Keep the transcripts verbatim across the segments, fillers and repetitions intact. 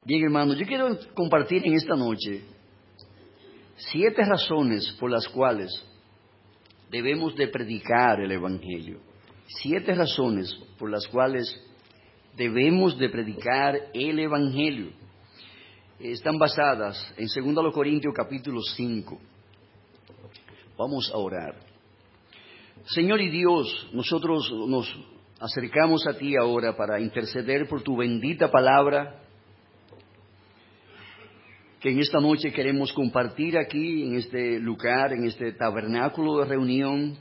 Bien, hermanos, yo quiero compartir en esta noche siete razones por las cuales debemos de predicar el Evangelio. Siete razones por las cuales debemos de predicar el Evangelio. Están basadas en Segunda Corintios capítulo cinco. Vamos a orar. Señor y Dios, nosotros nos acercamos a ti ahora para interceder por tu bendita palabra, que en esta noche queremos compartir aquí, en este lugar, en este tabernáculo de reunión,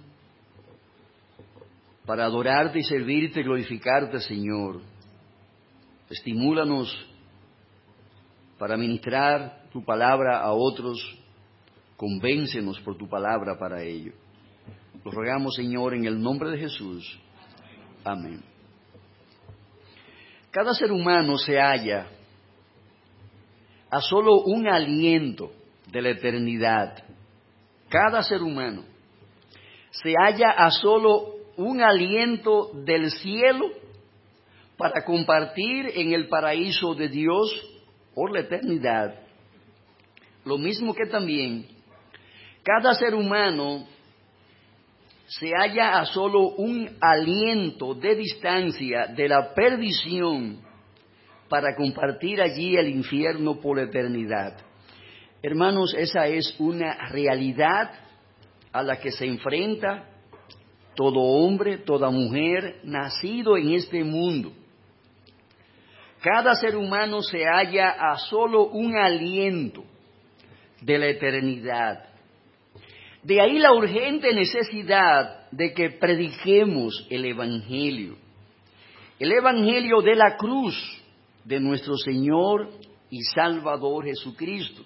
para adorarte y servirte, glorificarte, Señor. Estimúlanos para ministrar tu palabra a otros, convéncenos por tu palabra para ello. Lo rogamos, Señor, en el nombre de Jesús. Amén. Cada ser humano se halla a solo un aliento de la eternidad. Cada ser humano se halla a solo un aliento del cielo para compartir en el paraíso de Dios por la eternidad. Lo mismo que también cada ser humano se halla a solo un aliento de distancia de la perdición para compartir allí el infierno por la eternidad. Hermanos, esa es una realidad a la que se enfrenta todo hombre, toda mujer nacido en este mundo. Cada ser humano se halla a solo un aliento de la eternidad. De ahí la urgente necesidad de que prediquemos el Evangelio. El Evangelio de la cruz de nuestro Señor y Salvador Jesucristo.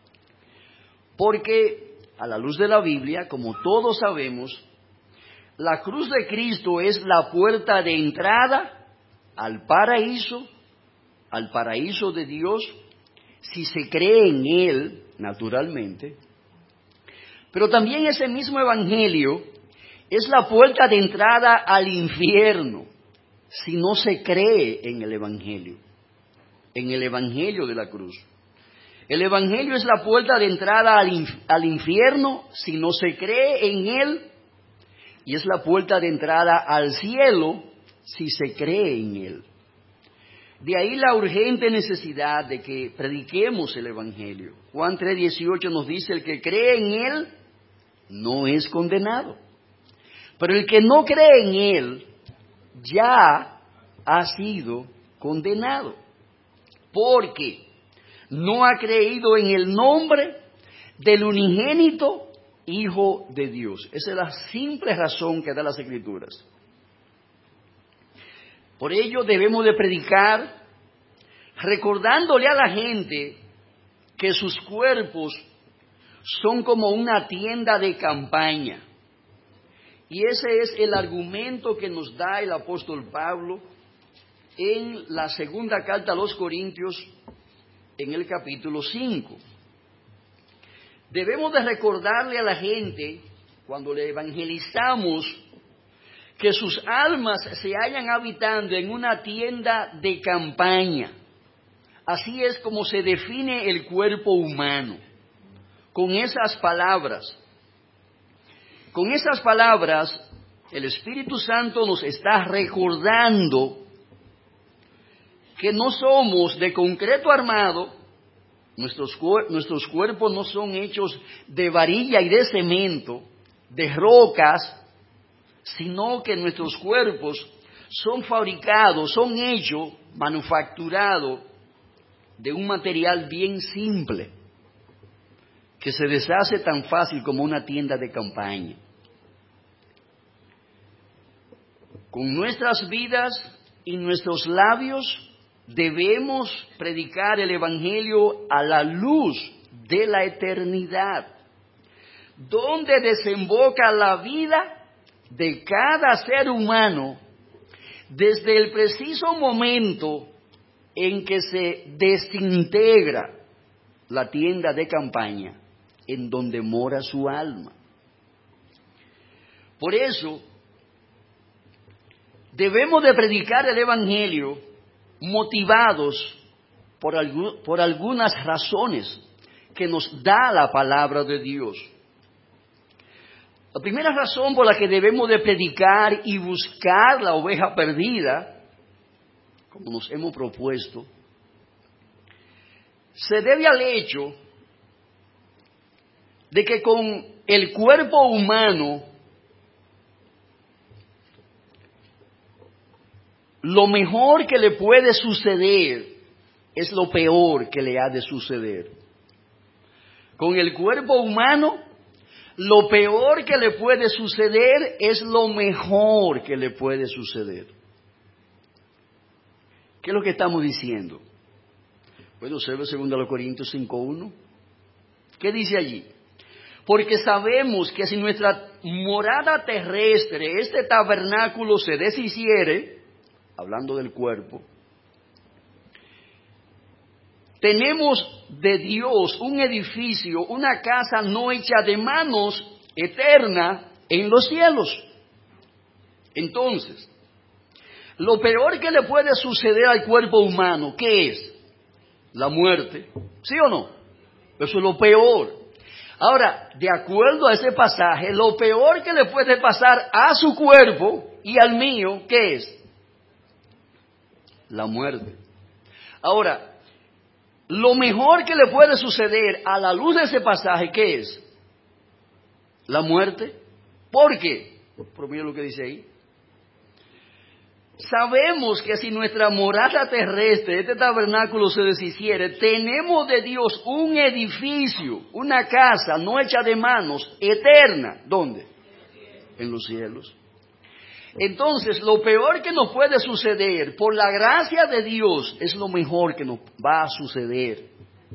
Porque a la luz de la Biblia, como todos sabemos, la cruz de Cristo es la puerta de entrada al paraíso, al paraíso de Dios, si se cree en Él, naturalmente. Pero también ese mismo Evangelio es la puerta de entrada al infierno, si no se cree en el Evangelio, en el Evangelio de la cruz. El Evangelio es la puerta de entrada al, inf- al infierno, si no se cree en Él, y es la puerta de entrada al cielo, si se cree en Él. De ahí la urgente necesidad de que prediquemos el Evangelio. Juan tres dieciocho nos dice: el que cree en Él no es condenado. Pero el que no cree en Él ya ha sido condenado, porque no ha creído en el nombre del unigénito Hijo de Dios. Esa es la simple razón que da las Escrituras. Por ello debemos de predicar recordándole a la gente que sus cuerpos son como una tienda de campaña. Y ese es el argumento que nos da el apóstol Pablo en la segunda carta a los Corintios, en el capítulo cinco. Debemos de recordarle a la gente, cuando le evangelizamos, que sus almas se hallan habitando en una tienda de campaña. Así es como se define el cuerpo humano, con esas palabras. Con esas palabras, el Espíritu Santo nos está recordando que no somos de concreto armado, nuestros, nuestros cuerpos no son hechos de varilla y de cemento, de rocas, sino que nuestros cuerpos son fabricados, son hechos, manufacturados de un material bien simple, que se deshace tan fácil como una tienda de campaña. Con nuestras vidas y nuestros labios debemos predicar el Evangelio a la luz de la eternidad, donde desemboca la vida de cada ser humano desde el preciso momento en que se desintegra la tienda de campaña en donde mora su alma. Por eso, debemos de predicar el Evangelio motivados por, algu- por algunas razones que nos da la palabra de Dios. La primera razón por la que debemos de predicar y buscar la oveja perdida, como nos hemos propuesto, se debe al hecho de que con el cuerpo humano, lo mejor que le puede suceder es lo peor que le ha de suceder. Con el cuerpo humano, lo peor que le puede suceder es lo mejor que le puede suceder. ¿Qué es lo que estamos diciendo? Bueno, observe dos Corintios cinco uno. ¿Qué dice allí? Porque sabemos que si nuestra morada terrestre, este tabernáculo, se deshiciere, hablando del cuerpo, tenemos de Dios un edificio, una casa no hecha de manos, eterna en los cielos. Entonces, lo peor que le puede suceder al cuerpo humano, ¿qué es? La muerte, ¿sí o no? Eso es lo peor. Ahora, de acuerdo a ese pasaje, lo peor que le puede pasar a su cuerpo y al mío, ¿qué es? La muerte. Ahora, lo mejor que le puede suceder a la luz de ese pasaje, ¿qué es? La muerte. ¿Por qué? Por mí es lo que dice ahí. Sabemos que si nuestra morada terrestre, este tabernáculo, se deshiciere, tenemos de Dios un edificio, una casa no hecha de manos, eterna. ¿Dónde? En los cielos. Entonces, lo peor que nos puede suceder, por la gracia de Dios, es lo mejor que nos va a suceder.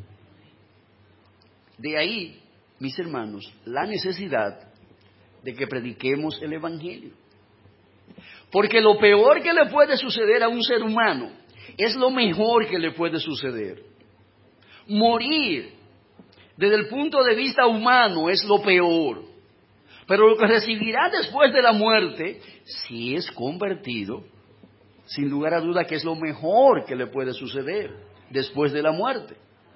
De ahí, mis hermanos, la necesidad de que prediquemos el Evangelio. Porque lo peor que le puede suceder a un ser humano es lo mejor que le puede suceder. Morir, desde el punto de vista humano, es lo peor. Pero lo que recibirá después de la muerte, si es convertido, sin lugar a duda que es lo mejor que le puede suceder después de la muerte.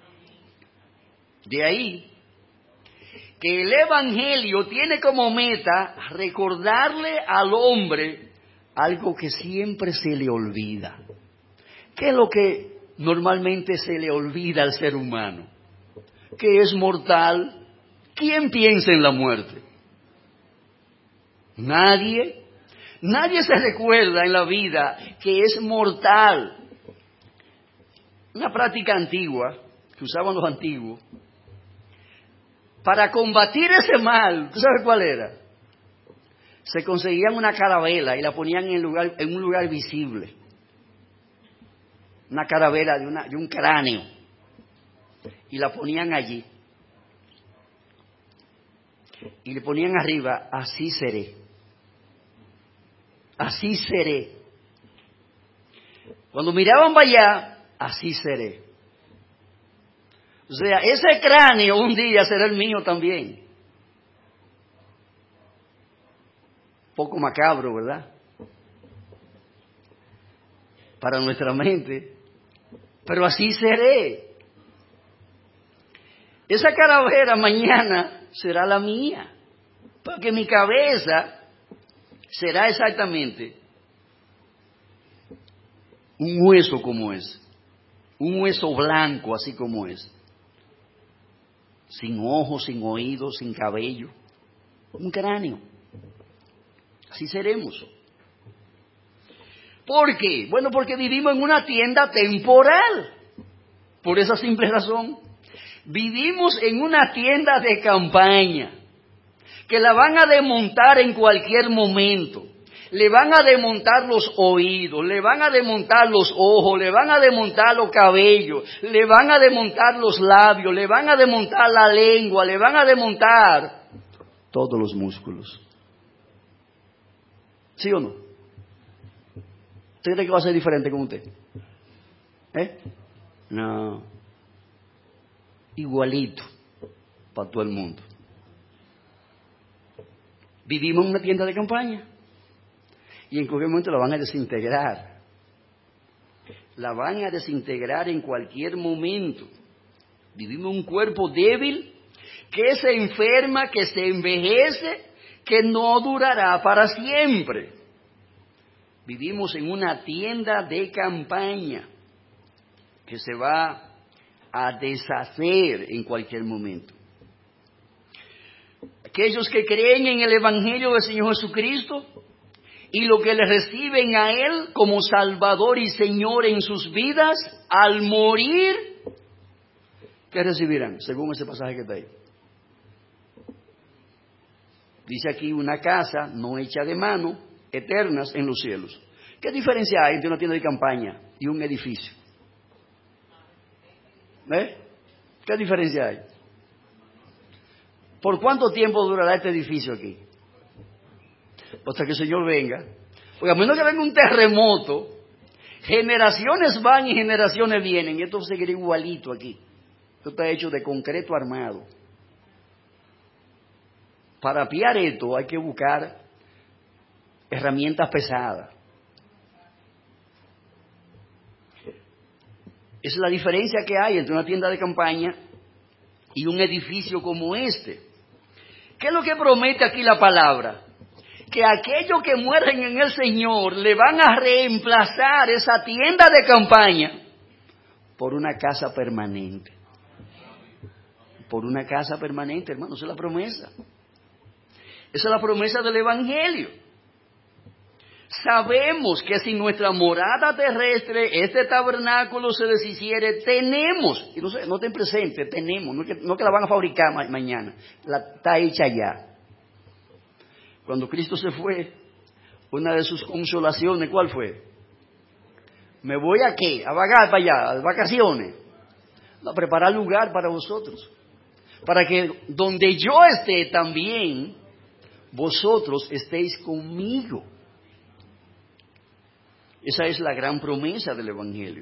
De ahí que el Evangelio tiene como meta recordarle al hombre algo que siempre se le olvida. ¿Qué es lo que normalmente se le olvida al ser humano? Que es mortal. ¿Quién piensa en la muerte? Nadie. Nadie se recuerda en la vida que es mortal. Una práctica antigua que usaban los antiguos para combatir ese mal. ¿Tú sabes cuál era? Se conseguían una carabela y la ponían en, lugar, en un lugar visible. Una carabela de, una, de un cráneo. Y la ponían allí. Y le ponían arriba, así seré. Así seré. Cuando miraban para allá, así seré. O sea, ese cráneo un día será el mío también. Poco macabro, ¿verdad? Para nuestra mente. Pero así seré. Esa calavera mañana será la mía. Porque mi cabeza será exactamente un hueso como es. Un hueso blanco así como es. Sin ojos, sin oídos, sin cabello. Un cráneo. Así seremos. ¿Por qué? Bueno, porque vivimos en una tienda temporal. Por esa simple razón. Vivimos en una tienda de campaña. Que la van a desmontar en cualquier momento. Le van a desmontar los oídos, le van a desmontar los ojos, le van a desmontar los cabellos, le van a desmontar los labios, le van a desmontar la lengua, le van a desmontar todos los músculos. ¿Sí o no? ¿Usted cree que va a ser diferente con usted? ¿Eh? No. Igualito para todo el mundo. Vivimos en una tienda de campaña. Y en cualquier momento lo van a desintegrar. la van a desintegrar en cualquier momento. Vivimos un cuerpo débil que se enferma, que se envejece, que no durará para siempre. Vivimos en una tienda de campaña que se va a deshacer en cualquier momento. Aquellos que creen en el Evangelio del Señor Jesucristo y lo que le reciben a Él como Salvador y Señor en sus vidas, al morir, ¿qué recibirán? Según ese pasaje que está ahí. Dice aquí una casa no hecha de mano, eternas en los cielos. ¿Qué diferencia hay entre una tienda de campaña y un edificio? ¿Eh? ¿Qué diferencia hay? ¿Por cuánto tiempo durará este edificio aquí? Hasta que el Señor venga. Porque a menos que venga un terremoto, generaciones van y generaciones vienen, y esto seguirá igualito aquí. Esto está hecho de concreto armado. Para apiar esto hay que buscar herramientas pesadas. Esa es la diferencia que hay entre una tienda de campaña y un edificio como este. ¿Qué es lo que promete aquí la palabra? Que aquellos que mueren en el Señor le van a reemplazar esa tienda de campaña por una casa permanente. Por una casa permanente, hermano, esa es la promesa. Esa es la promesa del Evangelio. Sabemos que si nuestra morada terrestre, este tabernáculo se deshiciere, tenemos, y no, sé, no ten presente, tenemos, no es, que, no es que la van a fabricar ma- mañana, la, está hecha ya. Cuando Cristo se fue, una de sus consolaciones, ¿cuál fue? ¿Me voy a qué? ¿A vagar para allá? ¿A vacaciones? No, a preparar lugar para vosotros. Para que donde yo esté también, vosotros estéis conmigo. Esa es la gran promesa del Evangelio.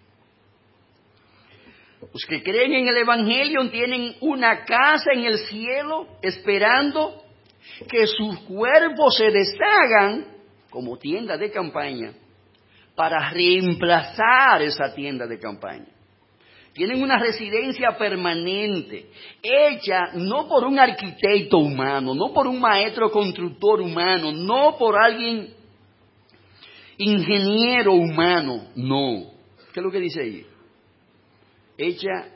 Los que creen en el Evangelio tienen una casa en el cielo esperando que sus cuerpos se deshagan como tienda de campaña para reemplazar esa tienda de campaña. Tienen una residencia permanente, hecha no por un arquitecto humano, no por un maestro constructor humano, no por alguien ingeniero humano, no. ¿Qué es lo que dice ahí? Hecha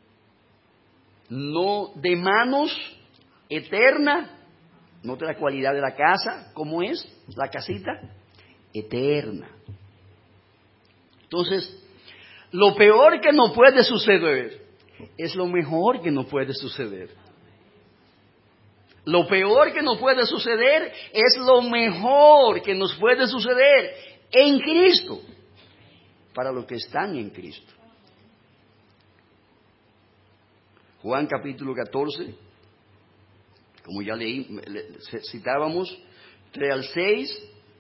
no de manos, eterna. Note la cualidad de la casa, ¿cómo es? La casita, eterna. Entonces, lo peor que nos puede suceder es lo mejor que nos puede suceder. Lo peor que nos puede suceder es lo mejor que nos puede suceder en Cristo, para los que están en Cristo. Juan capítulo catorce, como ya leí, citábamos, tres al seis,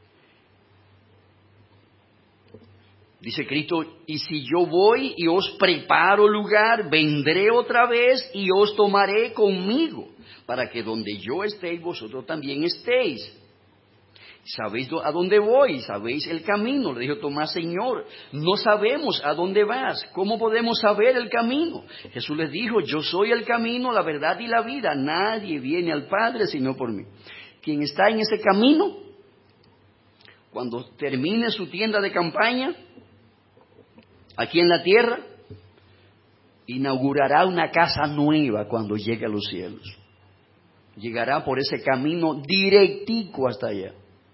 dice Cristo, y si yo voy y os preparo lugar, vendré otra vez y os tomaré conmigo, para que donde yo estéis, vosotros también estéis. ¿Sabéis a dónde voy? ¿Sabéis el camino? Le dijo Tomás, Señor, no sabemos a dónde vas. ¿Cómo podemos saber el camino? Jesús les dijo, yo soy el camino, la verdad y la vida. Nadie viene al Padre sino por mí. Quien está en ese camino, cuando termine su tienda de campaña, aquí en la tierra, inaugurará una casa nueva cuando llegue a los cielos. Llegará por ese camino directico hasta allá.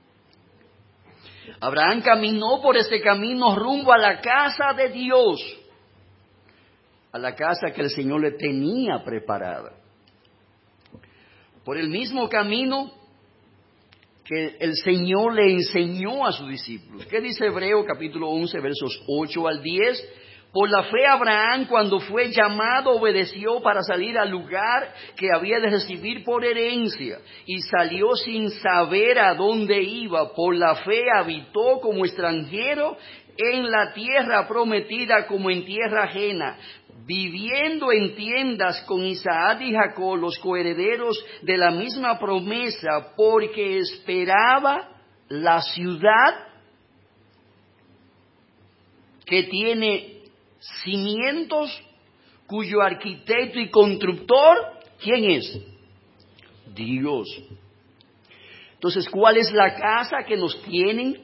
Abraham caminó por ese camino rumbo a la casa de Dios, a la casa que el Señor le tenía preparada. Por el mismo camino que el Señor le enseñó a sus discípulos. ¿Qué dice Hebreo capítulo once, versos ocho al diez? Por la fe Abraham, cuando fue llamado, obedeció para salir al lugar que había de recibir por herencia, y salió sin saber a dónde iba. Por la fe habitó como extranjero en la tierra prometida, como en tierra ajena, viviendo en tiendas con Isaac y Jacob, los coherederos de la misma promesa, porque esperaba la ciudad que tiene cimientos, cuyo arquitecto y constructor, ¿quién es? Dios. Entonces, ¿cuál es la casa que nos tienen?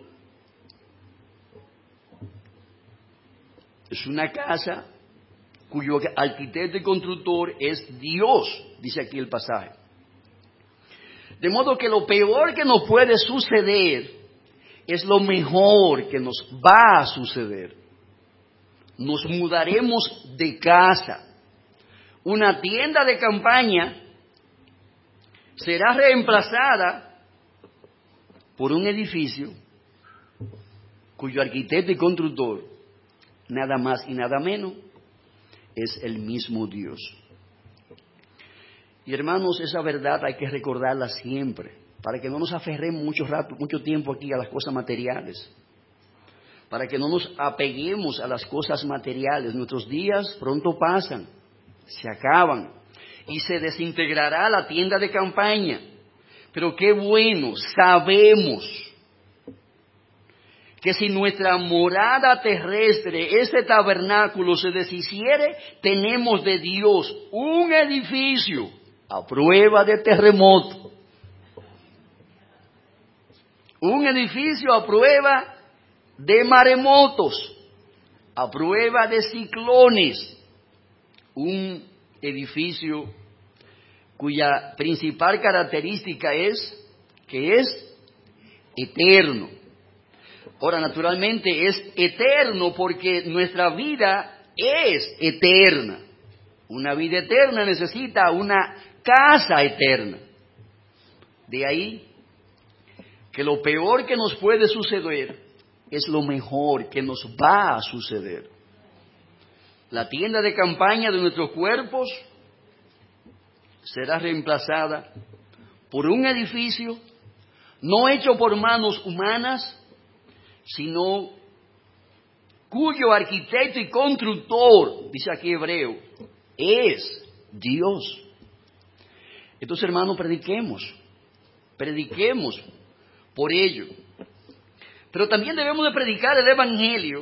Es una casa cuyo arquitecto y constructor es Dios, dice aquí el pasaje. De modo que lo peor que nos puede suceder es lo mejor que nos va a suceder. Nos mudaremos de casa. Una tienda de campaña será reemplazada por un edificio cuyo arquitecto y constructor, nada más y nada menos, es el mismo Dios. Y hermanos, esa verdad hay que recordarla siempre, para que no nos aferremos mucho rato, mucho tiempo aquí a las cosas materiales, para que no nos apeguemos a las cosas materiales. Nuestros días pronto pasan, se acaban, y se desintegrará la tienda de campaña. Pero qué bueno, sabemos que si nuestra morada terrestre, este tabernáculo, se deshiciere, tenemos de Dios un edificio a prueba de terremoto, un edificio a prueba de maremotos, a prueba de ciclones, un edificio cuya principal característica es que es eterno. Ahora, naturalmente es eterno porque nuestra vida es eterna. Una vida eterna necesita una casa eterna. De ahí que lo peor que nos puede suceder es lo mejor que nos va a suceder. La tienda de campaña de nuestros cuerpos será reemplazada por un edificio no hecho por manos humanas, sino cuyo arquitecto y constructor, dice aquí Hebreo, es Dios. Entonces, hermanos, prediquemos, prediquemos por ello. Pero también debemos de predicar el Evangelio,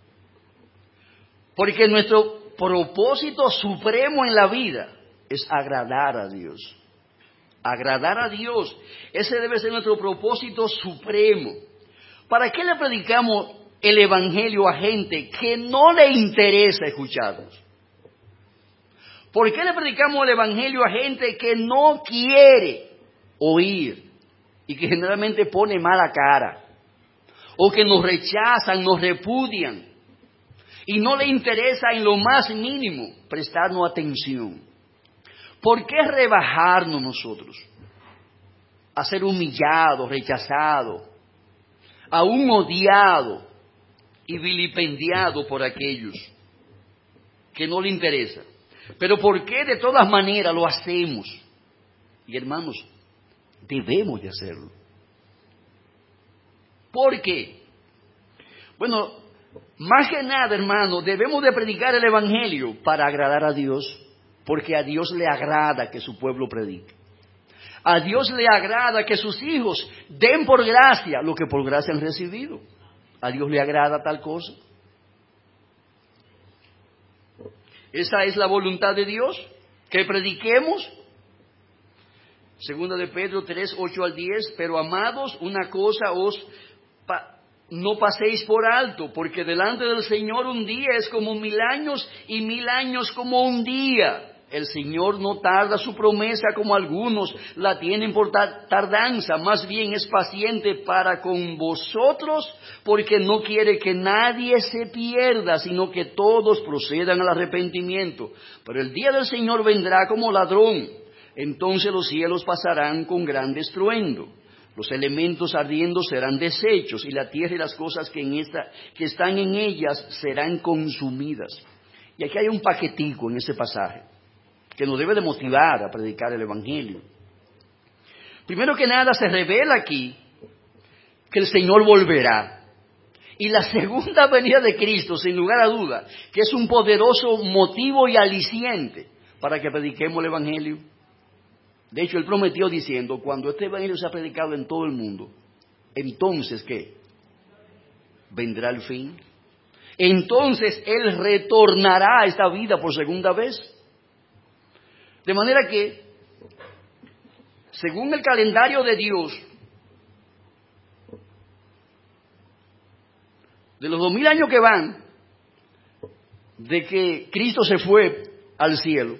porque nuestro propósito supremo en la vida es agradar a Dios. Agradar a Dios, ese debe ser nuestro propósito supremo. ¿Para qué le predicamos el Evangelio a gente que no le interesa escucharnos? ¿Por qué le predicamos el Evangelio a gente que no quiere oír y que generalmente pone mala cara? O que nos rechazan, nos repudian y no le interesa en lo más mínimo prestarnos atención. ¿Por qué rebajarnos nosotros? A ser humillados, rechazados, aún odiado y vilipendiado por aquellos que no le interesa. Pero ¿por qué de todas maneras lo hacemos? Y hermanos, debemos de hacerlo. ¿Por qué? Bueno, más que nada, hermanos, debemos de predicar el Evangelio para agradar a Dios, porque a Dios le agrada que su pueblo predique. A Dios le agrada que sus hijos den por gracia lo que por gracia han recibido. A Dios le agrada tal cosa. Esa es la voluntad de Dios, que prediquemos. Segunda de Pedro tres, ocho al diez, pero amados, una cosa os pa- no paséis por alto, porque delante del Señor un día es como mil años y mil años como un día. El Señor no tarda su promesa como algunos la tienen por tardanza, más bien es paciente para con vosotros, porque no quiere que nadie se pierda, sino que todos procedan al arrepentimiento. Pero el día del Señor vendrá como ladrón, entonces los cielos pasarán con gran estruendo, los elementos ardiendo serán deshechos, y la tierra y las cosas que, en esta, que están en ellas serán consumidas. Y aquí hay un paquetico en ese pasaje que nos debe de motivar a predicar el Evangelio. Primero que nada, se revela aquí que el Señor volverá. Y la segunda venida de Cristo, sin lugar a duda, que es un poderoso motivo y aliciente para que prediquemos el Evangelio. De hecho, Él prometió diciendo, cuando este Evangelio sea predicado en todo el mundo, entonces, ¿qué? Vendrá el fin. entonces Él retornará a esta vida por segunda vez. De manera que, según el calendario de Dios, de los dos mil años que van, de que Cristo se fue al cielo,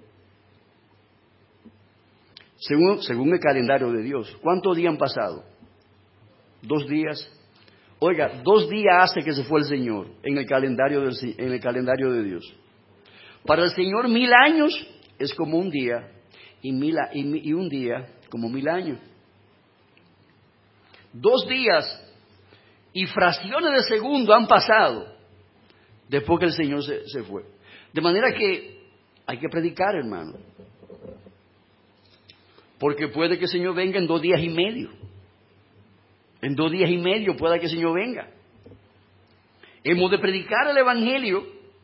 según, según el calendario de Dios, ¿cuántos días han pasado? Dos días. Oiga, dos días hace que se fue el Señor en el calendario del, en el calendario de Dios. Para el Señor mil años es como un día y, mil, y, y un día como mil años. Dos días y fracciones de segundo han pasado después que el Señor se, se fue. De manera que hay que predicar, hermano. Porque puede que el Señor venga en dos días y medio. En dos días y medio pueda que el Señor venga. Hemos de predicar el Evangelio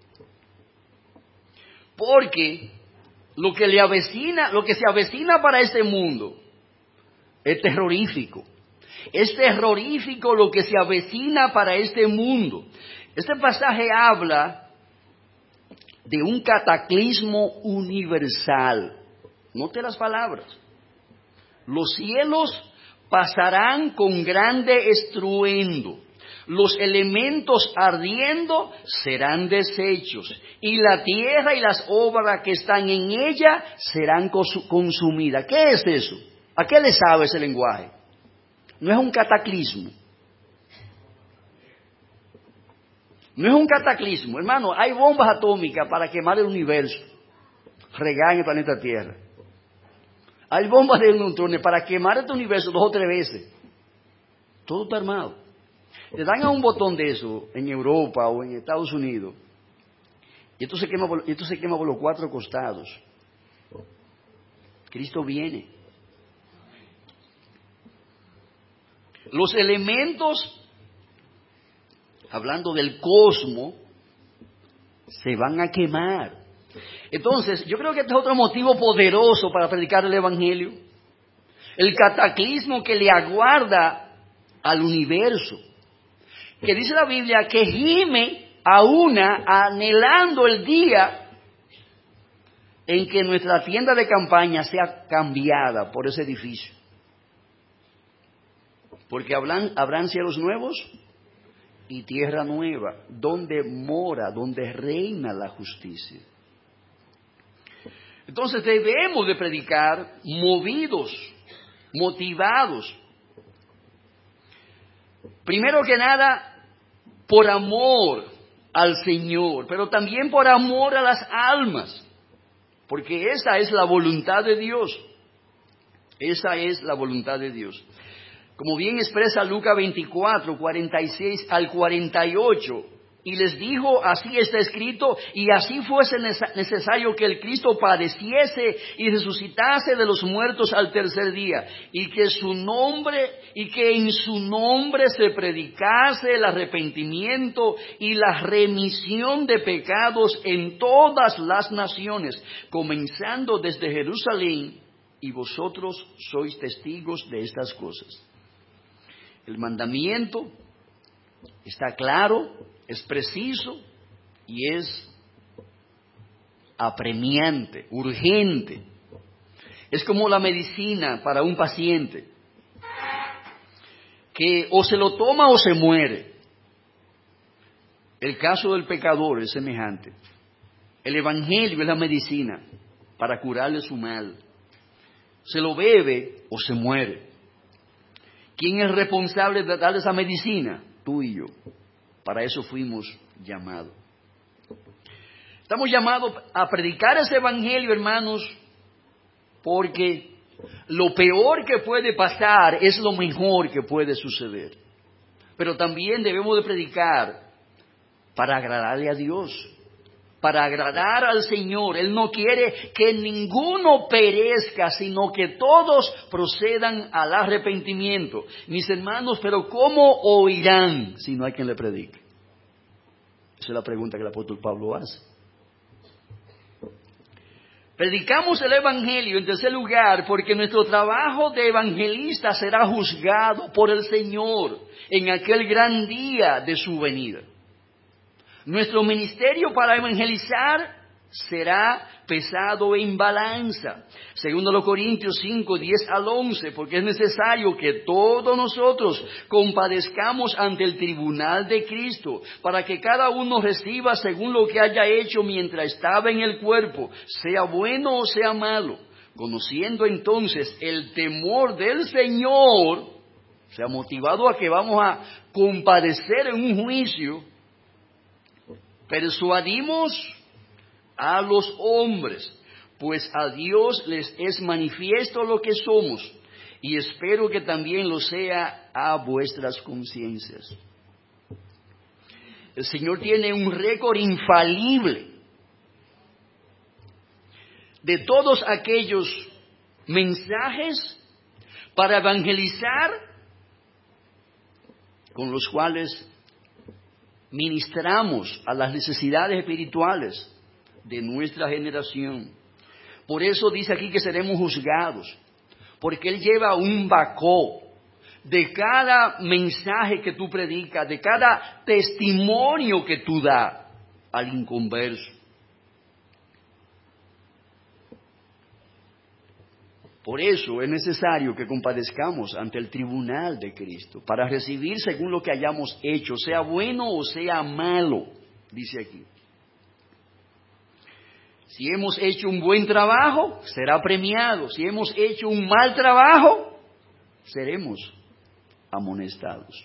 porque lo que le avecina, lo que se avecina para este mundo es terrorífico. Es terrorífico lo que se avecina para este mundo. Este pasaje habla de un cataclismo universal. Note las palabras. Los cielos pasarán con grande estruendo, los elementos ardiendo serán deshechos, y la tierra y las obras que están en ella serán consumidas. ¿Qué es eso? ¿A qué le sabe ese lenguaje? No es un cataclismo. No es un cataclismo. Hermano, hay bombas atómicas para quemar el universo, regar en el planeta Tierra. Hay bombas de neutrones para quemar este universo dos o tres veces. Todo está armado. Le dan a un botón de eso en Europa o en Estados Unidos y esto se quema por, esto se quema por los cuatro costados. Cristo viene. Los elementos, hablando del cosmos, se van a quemar. Entonces, yo creo que este es otro motivo poderoso para predicar el Evangelio. El cataclismo que le aguarda al universo. Que dice la Biblia que gime a una anhelando el día en que nuestra tienda de campaña sea cambiada por ese edificio. Porque habrán, habrán cielos nuevos y tierra nueva, donde mora, donde reina la justicia. Entonces debemos de predicar movidos, motivados. Primero que nada, por amor al Señor, pero también por amor a las almas, porque esa es la voluntad de Dios. Esa es la voluntad de Dios. Como bien expresa Lucas veinticuatro, cuarenta y seis al cuarenta y ocho, y les dijo, así está escrito, y así fuese necesario que el Cristo padeciese y resucitase de los muertos al tercer día, y que su nombre, y que en su nombre se predicase el arrepentimiento y la remisión de pecados en todas las naciones, comenzando desde Jerusalén, y vosotros sois testigos de estas cosas. El mandamiento está claro, es preciso y es apremiante, urgente. Es como la medicina para un paciente, que o se lo toma o se muere. El caso del pecador es semejante. El Evangelio es la medicina para curarle su mal. Se lo bebe o se muere. ¿Quién es responsable de darle esa medicina? Tú y yo. Para eso fuimos llamados. Estamos llamados a predicar ese Evangelio, hermanos, porque lo peor que puede pasar es lo mejor que puede suceder. Pero también debemos de predicar para agradarle a Dios, para agradar al Señor. Él no quiere que ninguno perezca, sino que todos procedan al arrepentimiento. Mis hermanos, pero ¿cómo oirán si no hay quien le predique? Esa es la pregunta que el apóstol Pablo hace. Predicamos el Evangelio en tercer lugar porque nuestro trabajo de evangelista será juzgado por el Señor en aquel gran día de su venida. Nuestro ministerio para evangelizar será pesado en balanza. Segundo los Corintios cinco, diez al once, porque es necesario que todos nosotros compadezcamos ante el tribunal de Cristo, para que cada uno reciba según lo que haya hecho mientras estaba en el cuerpo, sea bueno o sea malo. Conociendo entonces el temor del Señor, o sea, motivado a que vamos a compadecer en un juicio, persuadimos a los hombres, pues a Dios les es manifiesto lo que somos, y espero que también lo sea a vuestras conciencias. El Señor tiene un récord infalible de todos aquellos mensajes para evangelizar con los cuales ministramos a las necesidades espirituales de nuestra generación. Por eso dice aquí que seremos juzgados, porque Él lleva un bacó de cada mensaje que tú predicas, de cada testimonio que tú das al inconverso. Por eso es necesario que compadezcamos ante el tribunal de Cristo, para recibir según lo que hayamos hecho, sea bueno o sea malo, dice aquí. Si hemos hecho un buen trabajo, será premiado. Si hemos hecho un mal trabajo, seremos amonestados.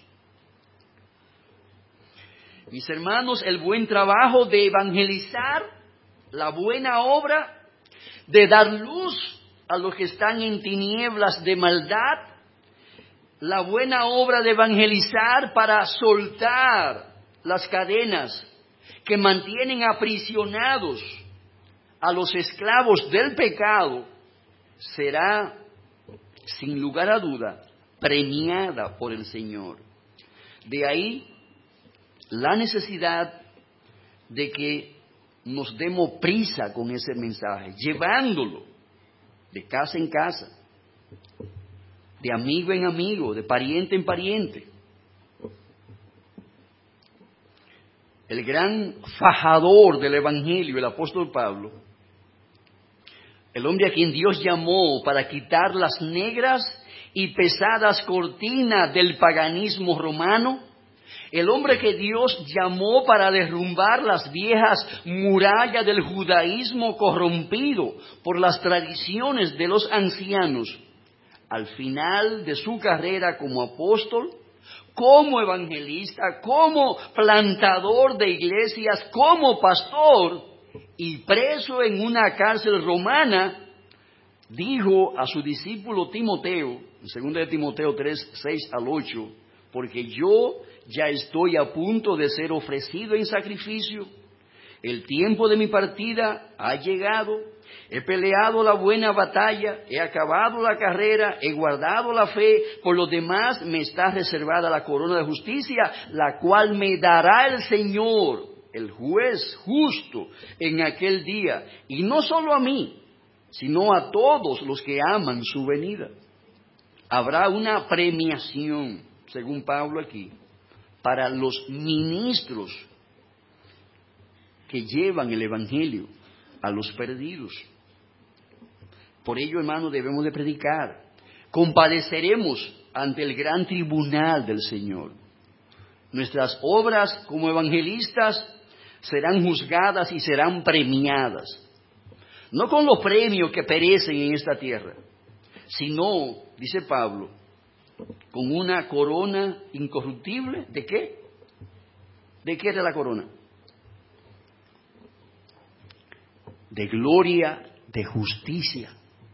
Mis hermanos, el buen trabajo de evangelizar, la buena obra de dar luz a los que están en tinieblas de maldad, la buena obra de evangelizar para soltar las cadenas que mantienen aprisionados a los esclavos del pecado, será, sin lugar a duda, premiada por el Señor. De ahí la necesidad de que nos demos prisa con ese mensaje, llevándolo de casa en casa, de amigo en amigo, de pariente en pariente. El gran fajador del Evangelio, el apóstol Pablo, el hombre a quien Dios llamó para quitar las negras y pesadas cortinas del paganismo romano, el hombre que Dios llamó para derrumbar las viejas murallas del judaísmo corrompido por las tradiciones de los ancianos, al final de su carrera como apóstol, como evangelista, como plantador de iglesias, como pastor y preso en una cárcel romana, dijo a su discípulo Timoteo, en segunda de Timoteo tres, seis al ocho, porque yo ya estoy a punto de ser ofrecido en sacrificio, el tiempo de mi partida ha llegado, he peleado la buena batalla, he acabado la carrera, he guardado la fe, por lo demás me está reservada la corona de justicia, la cual me dará el Señor, el juez justo, en aquel día, y no solo a mí, sino a todos los que aman su venida. Habrá una premiación, según Pablo aquí, para los ministros que llevan el Evangelio a los perdidos. Por ello, hermano, debemos de predicar. Compadeceremos ante el gran tribunal del Señor. Nuestras obras como evangelistas serán juzgadas y serán premiadas. No con los premios que perecen en esta tierra, sino, dice Pablo, con una corona incorruptible. ¿De qué? ¿De qué era la corona? De gloria, de justicia.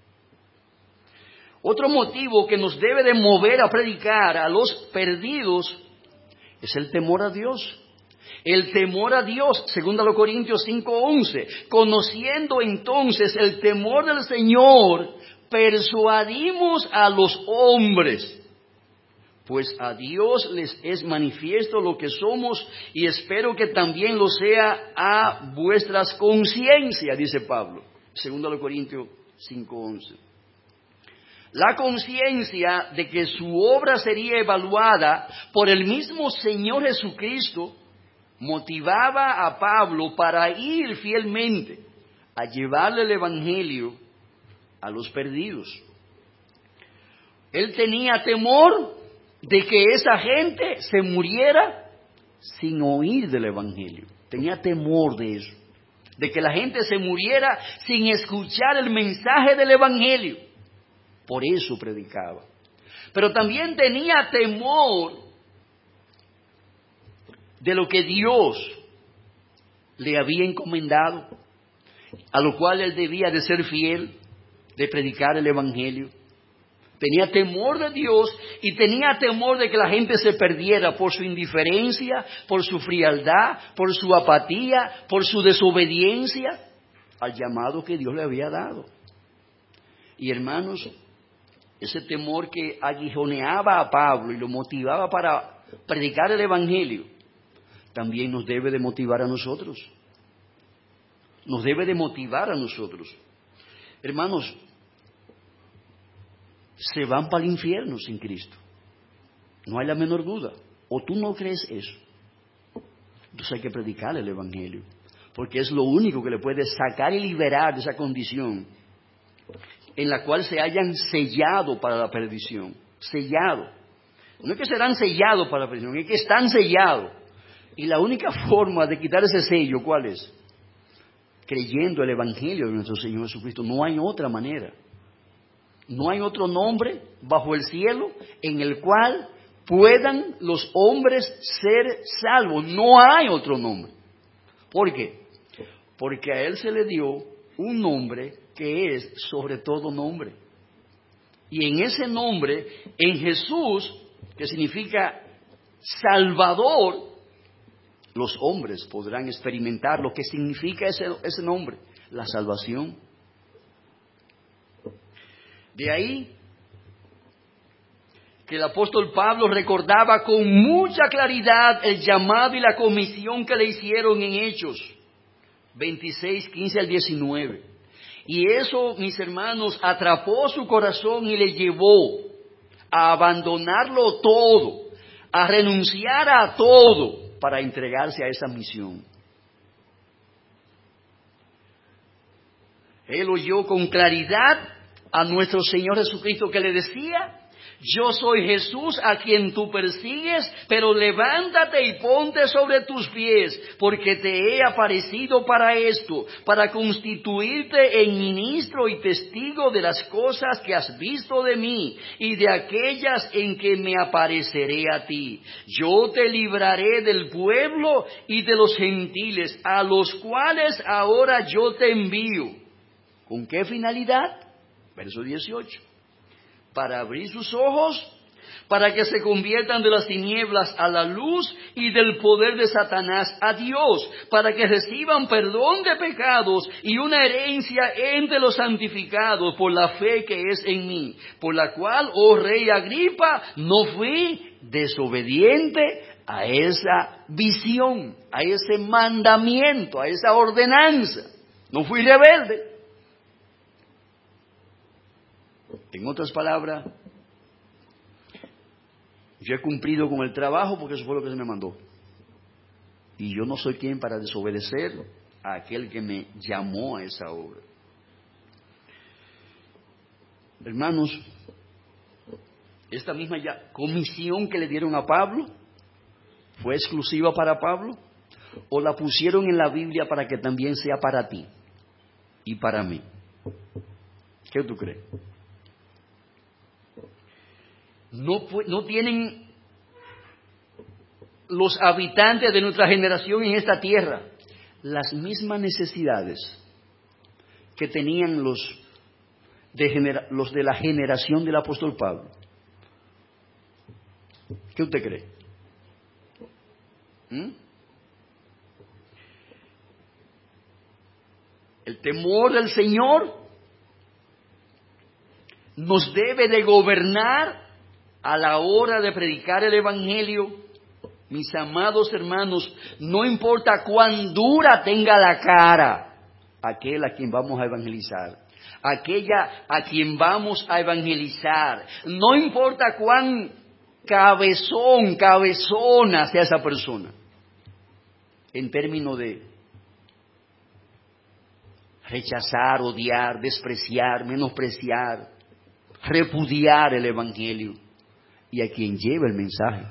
Otro motivo que nos debe de mover a predicar a los perdidos es el temor a Dios. El temor a Dios, según los Corintios cinco once. Conociendo entonces el temor del Señor, persuadimos a los hombres, pues a Dios les es manifiesto lo que somos, y espero que también lo sea a vuestras conciencias, dice Pablo, según los Corintios cinco once. La conciencia de que su obra sería evaluada por el mismo Señor Jesucristo motivaba a Pablo para ir fielmente a llevarle el evangelio a los perdidos. Él tenía temor de que esa gente se muriera sin oír del evangelio. Tenía temor de eso, de que la gente se muriera sin escuchar el mensaje del evangelio. Por eso predicaba. Pero también tenía temor de lo que Dios le había encomendado, a lo cual él debía de ser fiel, de predicar el evangelio. Tenía temor de Dios y tenía temor de que la gente se perdiera por su indiferencia, por su frialdad, por su apatía, por su desobediencia al llamado que Dios le había dado. Y hermanos, ese temor que aguijoneaba a Pablo y lo motivaba para predicar el evangelio, también nos debe de motivar a nosotros. Nos debe de motivar a nosotros. Hermanos, se van para el infierno sin Cristo. No hay la menor duda. ¿O tú no crees eso? Entonces hay que predicar el evangelio, porque es lo único que le puede sacar y liberar de esa condición en la cual se hayan sellado para la perdición. Sellado. No es que serán sellados para la perdición, es que están sellados. Y la única forma de quitar ese sello, ¿cuál es? Creyendo el evangelio de nuestro Señor Jesucristo. No hay otra manera. No hay otro nombre bajo el cielo en el cual puedan los hombres ser salvos. No hay otro nombre. ¿Por qué? Porque a Él se le dio un nombre que es sobre todo nombre. Y en ese nombre, en Jesús, que significa Salvador, los hombres podrán experimentar lo que significa ese, ese nombre, la salvación. De ahí que el apóstol Pablo recordaba con mucha claridad el llamado y la comisión que le hicieron en Hechos veintiséis, quince al diecinueve. Y eso, mis hermanos, atrapó su corazón y le llevó a abandonarlo todo, a renunciar a todo para entregarse a esa misión. Él oyó con claridad a nuestro Señor Jesucristo que le decía: yo soy Jesús a quien tú persigues, pero levántate y ponte sobre tus pies, porque te he aparecido para esto, para constituirte en ministro y testigo de las cosas que has visto de mí y de aquellas en que me apareceré a ti. Yo te libraré del pueblo y de los gentiles, a los cuales ahora yo te envío. ¿Con qué finalidad? Verso dieciocho. Para abrir sus ojos, para que se conviertan de las tinieblas a la luz y del poder de Satanás a Dios, para que reciban perdón de pecados y una herencia entre los santificados por la fe que es en mí, por la cual, oh rey Agripa, no fui desobediente a esa visión, a ese mandamiento, a esa ordenanza. No fui rebelde. En otras palabras, yo he cumplido con el trabajo porque eso fue lo que se me mandó. Y yo no soy quien para desobedecer a aquel que me llamó a esa obra. Hermanos, esta misma ya comisión que le dieron a Pablo, ¿fue exclusiva para Pablo? ¿O la pusieron en la Biblia para que también sea para ti y para mí? ¿Qué tú crees? No, no tienen los habitantes de nuestra generación en esta tierra las mismas necesidades que tenían los de, genera, los de la generación del apóstol Pablo. ¿Qué usted cree? ¿Mm? El temor del Señor nos debe de gobernar a la hora de predicar el evangelio. Mis amados hermanos, no importa cuán dura tenga la cara aquel a quien vamos a evangelizar, aquella a quien vamos a evangelizar, no importa cuán cabezón, cabezona sea esa persona, en términos de rechazar, odiar, despreciar, menospreciar, repudiar el Evangelio y a quien lleva el mensaje.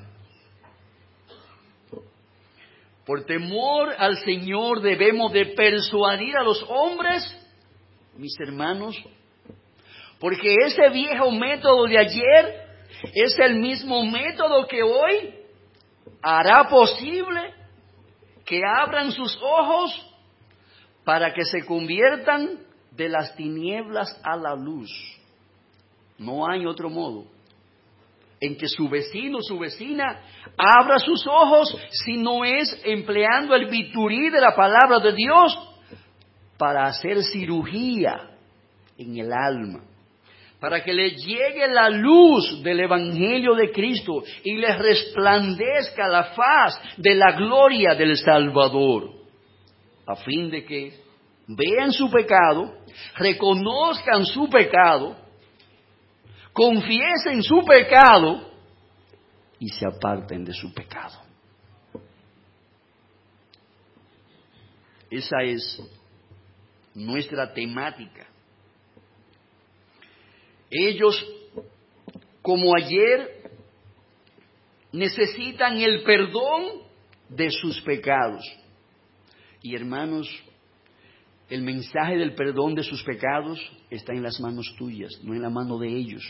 Por temor al Señor debemos de persuadir a los hombres, mis hermanos, porque ese viejo método de ayer es el mismo método que hoy hará posible que abran sus ojos para que se conviertan de las tinieblas a la luz. No hay otro modo en que su vecino, su vecina, abra sus ojos si no es empleando el biturí de la palabra de Dios para hacer cirugía en el alma, para que le llegue la luz del Evangelio de Cristo y les resplandezca la faz de la gloria del Salvador, a fin de que vean su pecado, reconozcan su pecado, confiesen su pecado y se aparten de su pecado. Esa es nuestra temática. Ellos, como ayer, necesitan el perdón de sus pecados. Y hermanos, el mensaje del perdón de sus pecados está en las manos tuyas, no en la mano de ellos.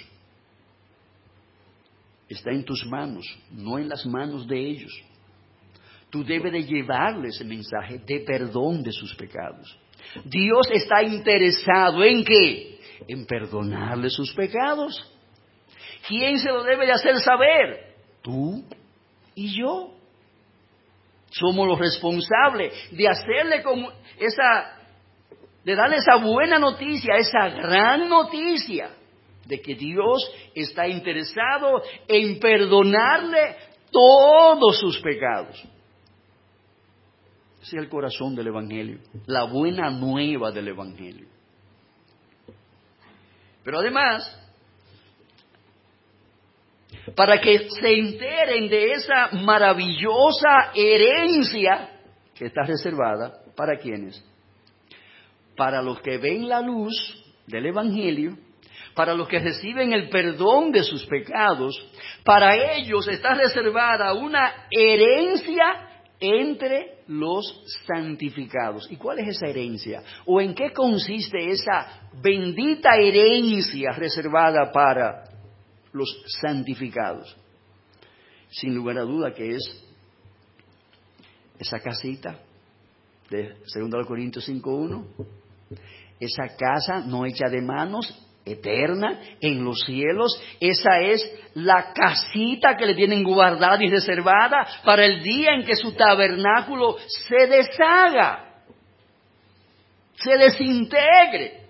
Está en tus manos, no en las manos de ellos. Tú debes de llevarles el mensaje de perdón de sus pecados. Dios está interesado ¿en qué? En perdonarle sus pecados. ¿Quién se lo debe de hacer saber? Tú y yo. Somos los responsables de hacerle como esa, de darle esa buena noticia, esa gran noticia de que Dios está interesado en perdonarle todos sus pecados. Ese es el corazón del Evangelio, la buena nueva del Evangelio. Pero además, para que se enteren de esa maravillosa herencia que está reservada, ¿para quiénes? Para los que ven la luz del Evangelio, para los que reciben el perdón de sus pecados, para ellos está reservada una herencia entre los santificados. ¿Y cuál es esa herencia? ¿O en qué consiste esa bendita herencia reservada para los santificados? Sin lugar a duda que es esa casita de dos Corintios cinco uno, esa casa no hecha de manos, eterna, en los cielos. Esa es la casita que le tienen guardada y reservada para el día en que su tabernáculo se deshaga, se desintegre.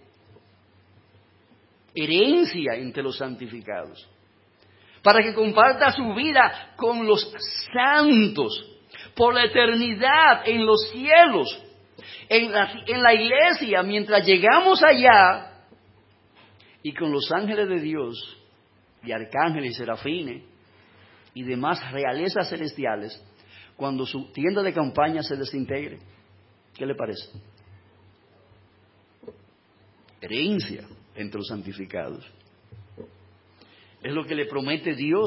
Herencia entre los santificados, para que comparta su vida con los santos por la eternidad en los cielos, en la, en la iglesia, mientras llegamos allá, y con los ángeles de Dios, y arcángeles y serafines, y demás realezas celestiales, cuando su tienda de campaña se desintegre. ¿Qué le parece? Herencia entre los santificados. Es lo que le promete Dios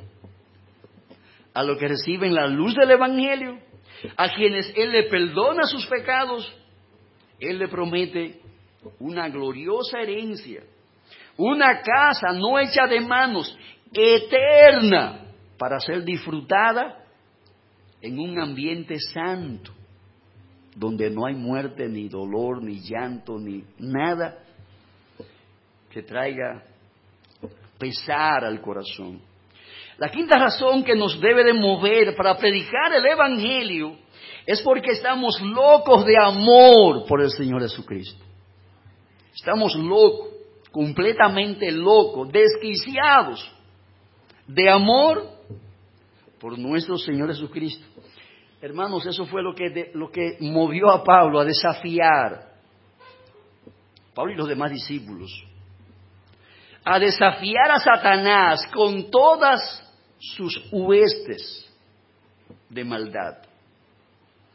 a los que reciben la luz del Evangelio, a quienes Él le perdona sus pecados. Él le promete una gloriosa herencia, una casa no hecha de manos, eterna, para ser disfrutada en un ambiente santo, donde no hay muerte, ni dolor, ni llanto, ni nada que traiga pesar al corazón. La quinta razón que nos debe de mover para predicar el Evangelio es porque estamos locos de amor por el Señor Jesucristo. Estamos locos, completamente locos, desquiciados de amor por nuestro Señor Jesucristo. Hermanos, eso fue lo que, de, lo que movió a Pablo a desafiar, Pablo y los demás discípulos, a desafiar a Satanás con todas sus huestes de maldad.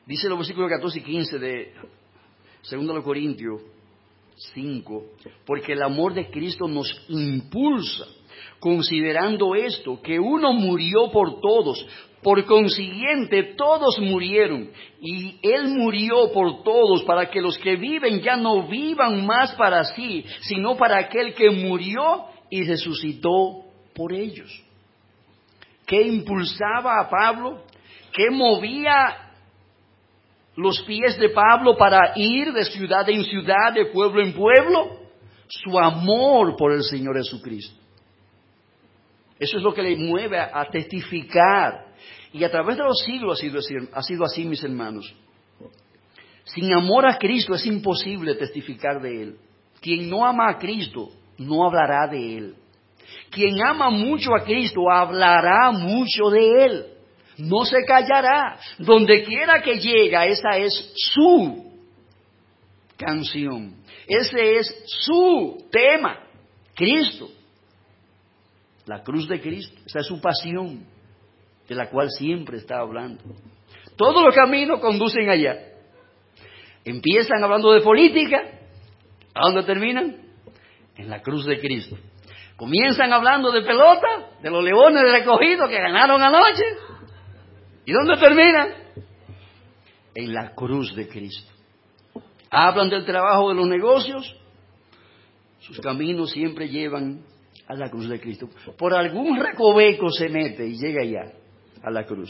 Dice los versículos catorce y quince de Segunda de Corintios cinco, porque el amor de Cristo nos impulsa, considerando esto, que uno murió por todos, por consiguiente todos murieron, y Él murió por todos, para que los que viven ya no vivan más para sí, sino para aquel que murió y resucitó por ellos. ¿Qué impulsaba a Pablo? ¿Qué movía los pies de Pablo para ir de ciudad en ciudad, de pueblo en pueblo? Su amor por el Señor Jesucristo. Eso es lo que le mueve a, a testificar. Y a través de los siglos ha sido, así, ha sido así, mis hermanos. Sin amor a Cristo es imposible testificar de Él. Quien no ama a Cristo no hablará de Él. Quien ama mucho a Cristo hablará mucho de Él. No se callará. Donde quiera que llega, esa es su canción. Ese es su tema. Cristo. La cruz de Cristo. Esa es su pasión, de la cual siempre está hablando. Todos los caminos conducen allá. Empiezan hablando de política. ¿A dónde terminan? En la cruz de Cristo. Comienzan hablando de pelota, de los Leones de Recogido que ganaron anoche. ¿Y dónde terminan? En la cruz de Cristo. Hablan del trabajo de los negocios. Sus caminos siempre llevan a la cruz de Cristo. Por algún recoveco se mete y llega allá, a la cruz.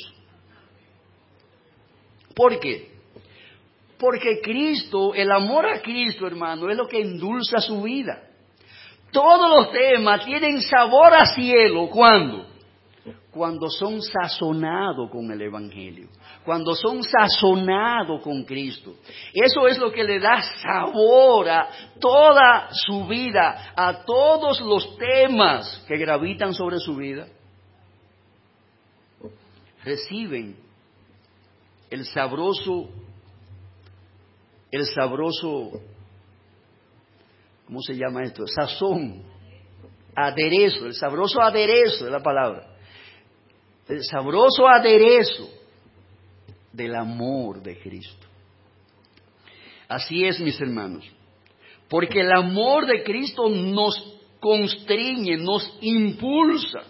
¿Por qué? Porque Cristo, el amor a Cristo, hermano, es lo que endulza su vida. Todos los temas tienen sabor a cielo. ¿Cuándo? Cuando son sazonados con el Evangelio. Cuando son sazonados con Cristo. Eso es lo que le da sabor a toda su vida, a todos los temas que gravitan sobre su vida. Reciben el sabroso, el sabroso, ¿cómo se llama esto? Sazón, aderezo, el sabroso aderezo es la palabra. El sabroso aderezo del amor de Cristo. Así es, mis hermanos, porque el amor de Cristo nos constriñe, nos impulsa.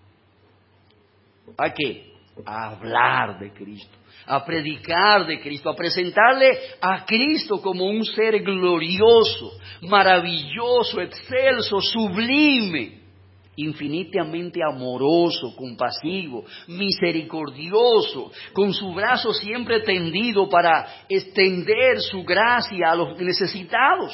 ¿A qué? A hablar de Cristo, a predicar de Cristo, a presentarle a Cristo como un ser glorioso, maravilloso, excelso, sublime, infinitamente amoroso, compasivo, misericordioso, con su brazo siempre tendido para extender su gracia a los necesitados.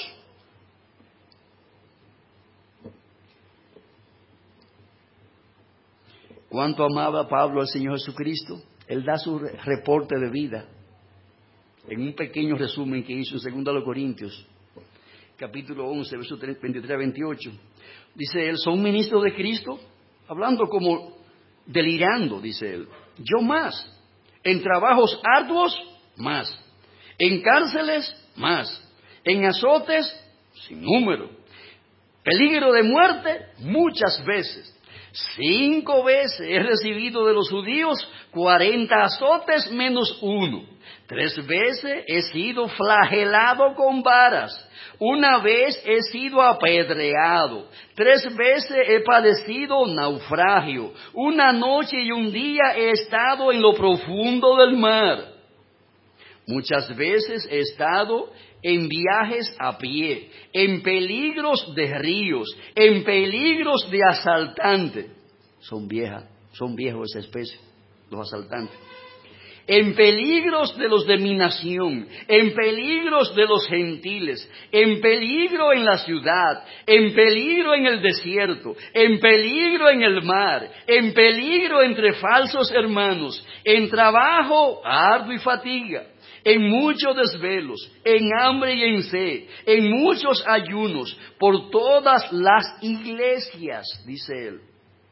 ¿Cuánto amaba Pablo al Señor Jesucristo? Él da su reporte de vida en un pequeño resumen que hizo en Segunda de Corintios, capítulo once, versos veintitrés a veintiocho. Dice él, ¿son ministros de Cristo? Hablando como delirando, dice él. Yo más. En trabajos arduos, más. En cárceles, más. En azotes, sin número. Peligro de muerte, muchas veces. Cinco veces he recibido de los judíos cuarenta azotes menos uno. Tres veces he sido flagelado con varas. Una vez he sido apedreado. Tres veces he padecido naufragio. Una noche y un día he estado en lo profundo del mar. Muchas veces he estado en viajes a pie, en peligros de ríos, en peligros de asaltantes. Son viejas, son viejos esa especie, los asaltantes. En peligros de los de mi nación, en peligros de los gentiles, en peligro en la ciudad, en peligro en el desierto, en peligro en el mar, en peligro entre falsos hermanos, en trabajo arduo y fatiga, en muchos desvelos, en hambre y en sed, en muchos ayunos, por todas las iglesias, dice él.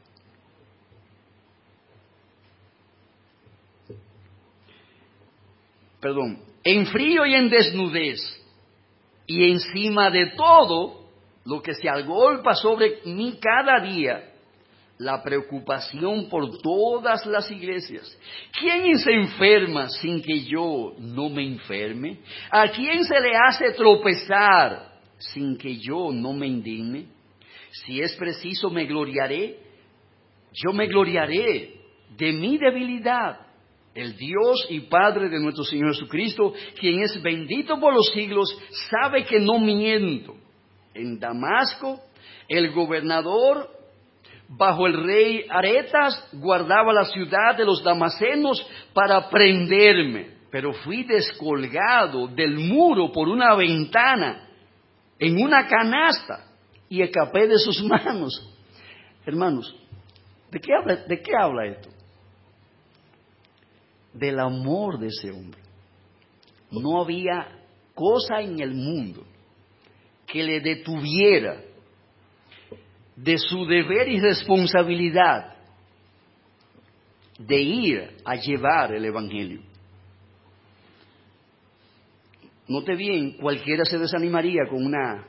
Perdón, en frío y en desnudez, y encima de todo lo que se agolpa sobre mí cada día, la preocupación por todas las iglesias. ¿Quién se enferma sin que yo no me enferme? ¿A quién se le hace tropezar sin que yo no me indigne? Si es preciso, me gloriaré. Yo me gloriaré de mi debilidad. El Dios y Padre de nuestro Señor Jesucristo, quien es bendito por los siglos, sabe que no miento. En Damasco, el gobernador, bajo el rey Aretas, guardaba la ciudad de los damasenos para prenderme, pero fui descolgado del muro por una ventana en una canasta y escapé de sus manos. Hermanos, ¿de qué habla, de qué habla esto? Del amor de ese hombre. No había cosa en el mundo que le detuviera de su deber y responsabilidad de ir a llevar el Evangelio. Note bien, cualquiera se desanimaría con una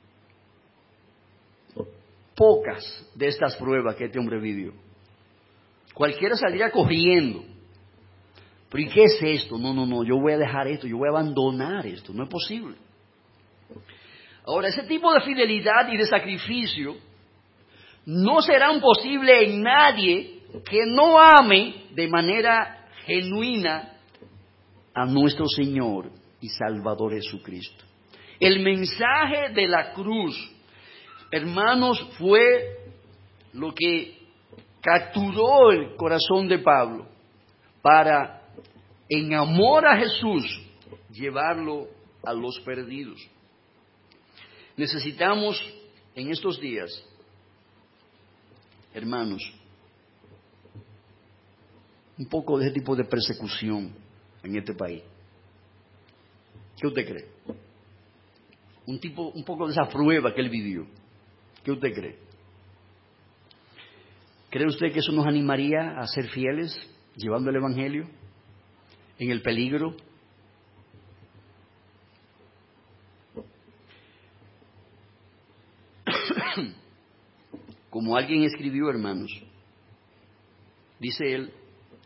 pocas de estas pruebas que este hombre vivió. Cualquiera saldría corriendo. ¿Pero y qué es esto? No, no, no, yo voy a dejar esto, yo voy a abandonar esto, no es posible. Ahora, ese tipo de fidelidad y de sacrificio no serán posibles en nadie que no ame de manera genuina a nuestro Señor y Salvador Jesucristo. El mensaje de la cruz, hermanos, fue lo que capturó el corazón de Pablo para, en amor a Jesús, llevarlo a los perdidos. Necesitamos en estos días, hermanos, un poco de ese tipo de persecución en este país. ¿Qué usted cree? Un tipo, un poco de esa prueba que él vivió. ¿Qué usted cree? ¿Cree usted que eso nos animaría a ser fieles, llevando el Evangelio en el peligro? Como alguien escribió, hermanos, dice él,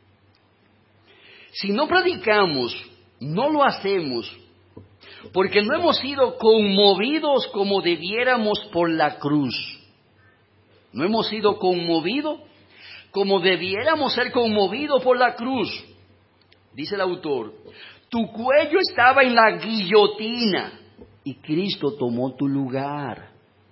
si no predicamos, no lo hacemos, porque no hemos sido conmovidos como debiéramos por la cruz. No hemos sido conmovidos como debiéramos ser conmovidos por la cruz. Dice el autor, tu cuello estaba en la guillotina y Cristo tomó tu lugar.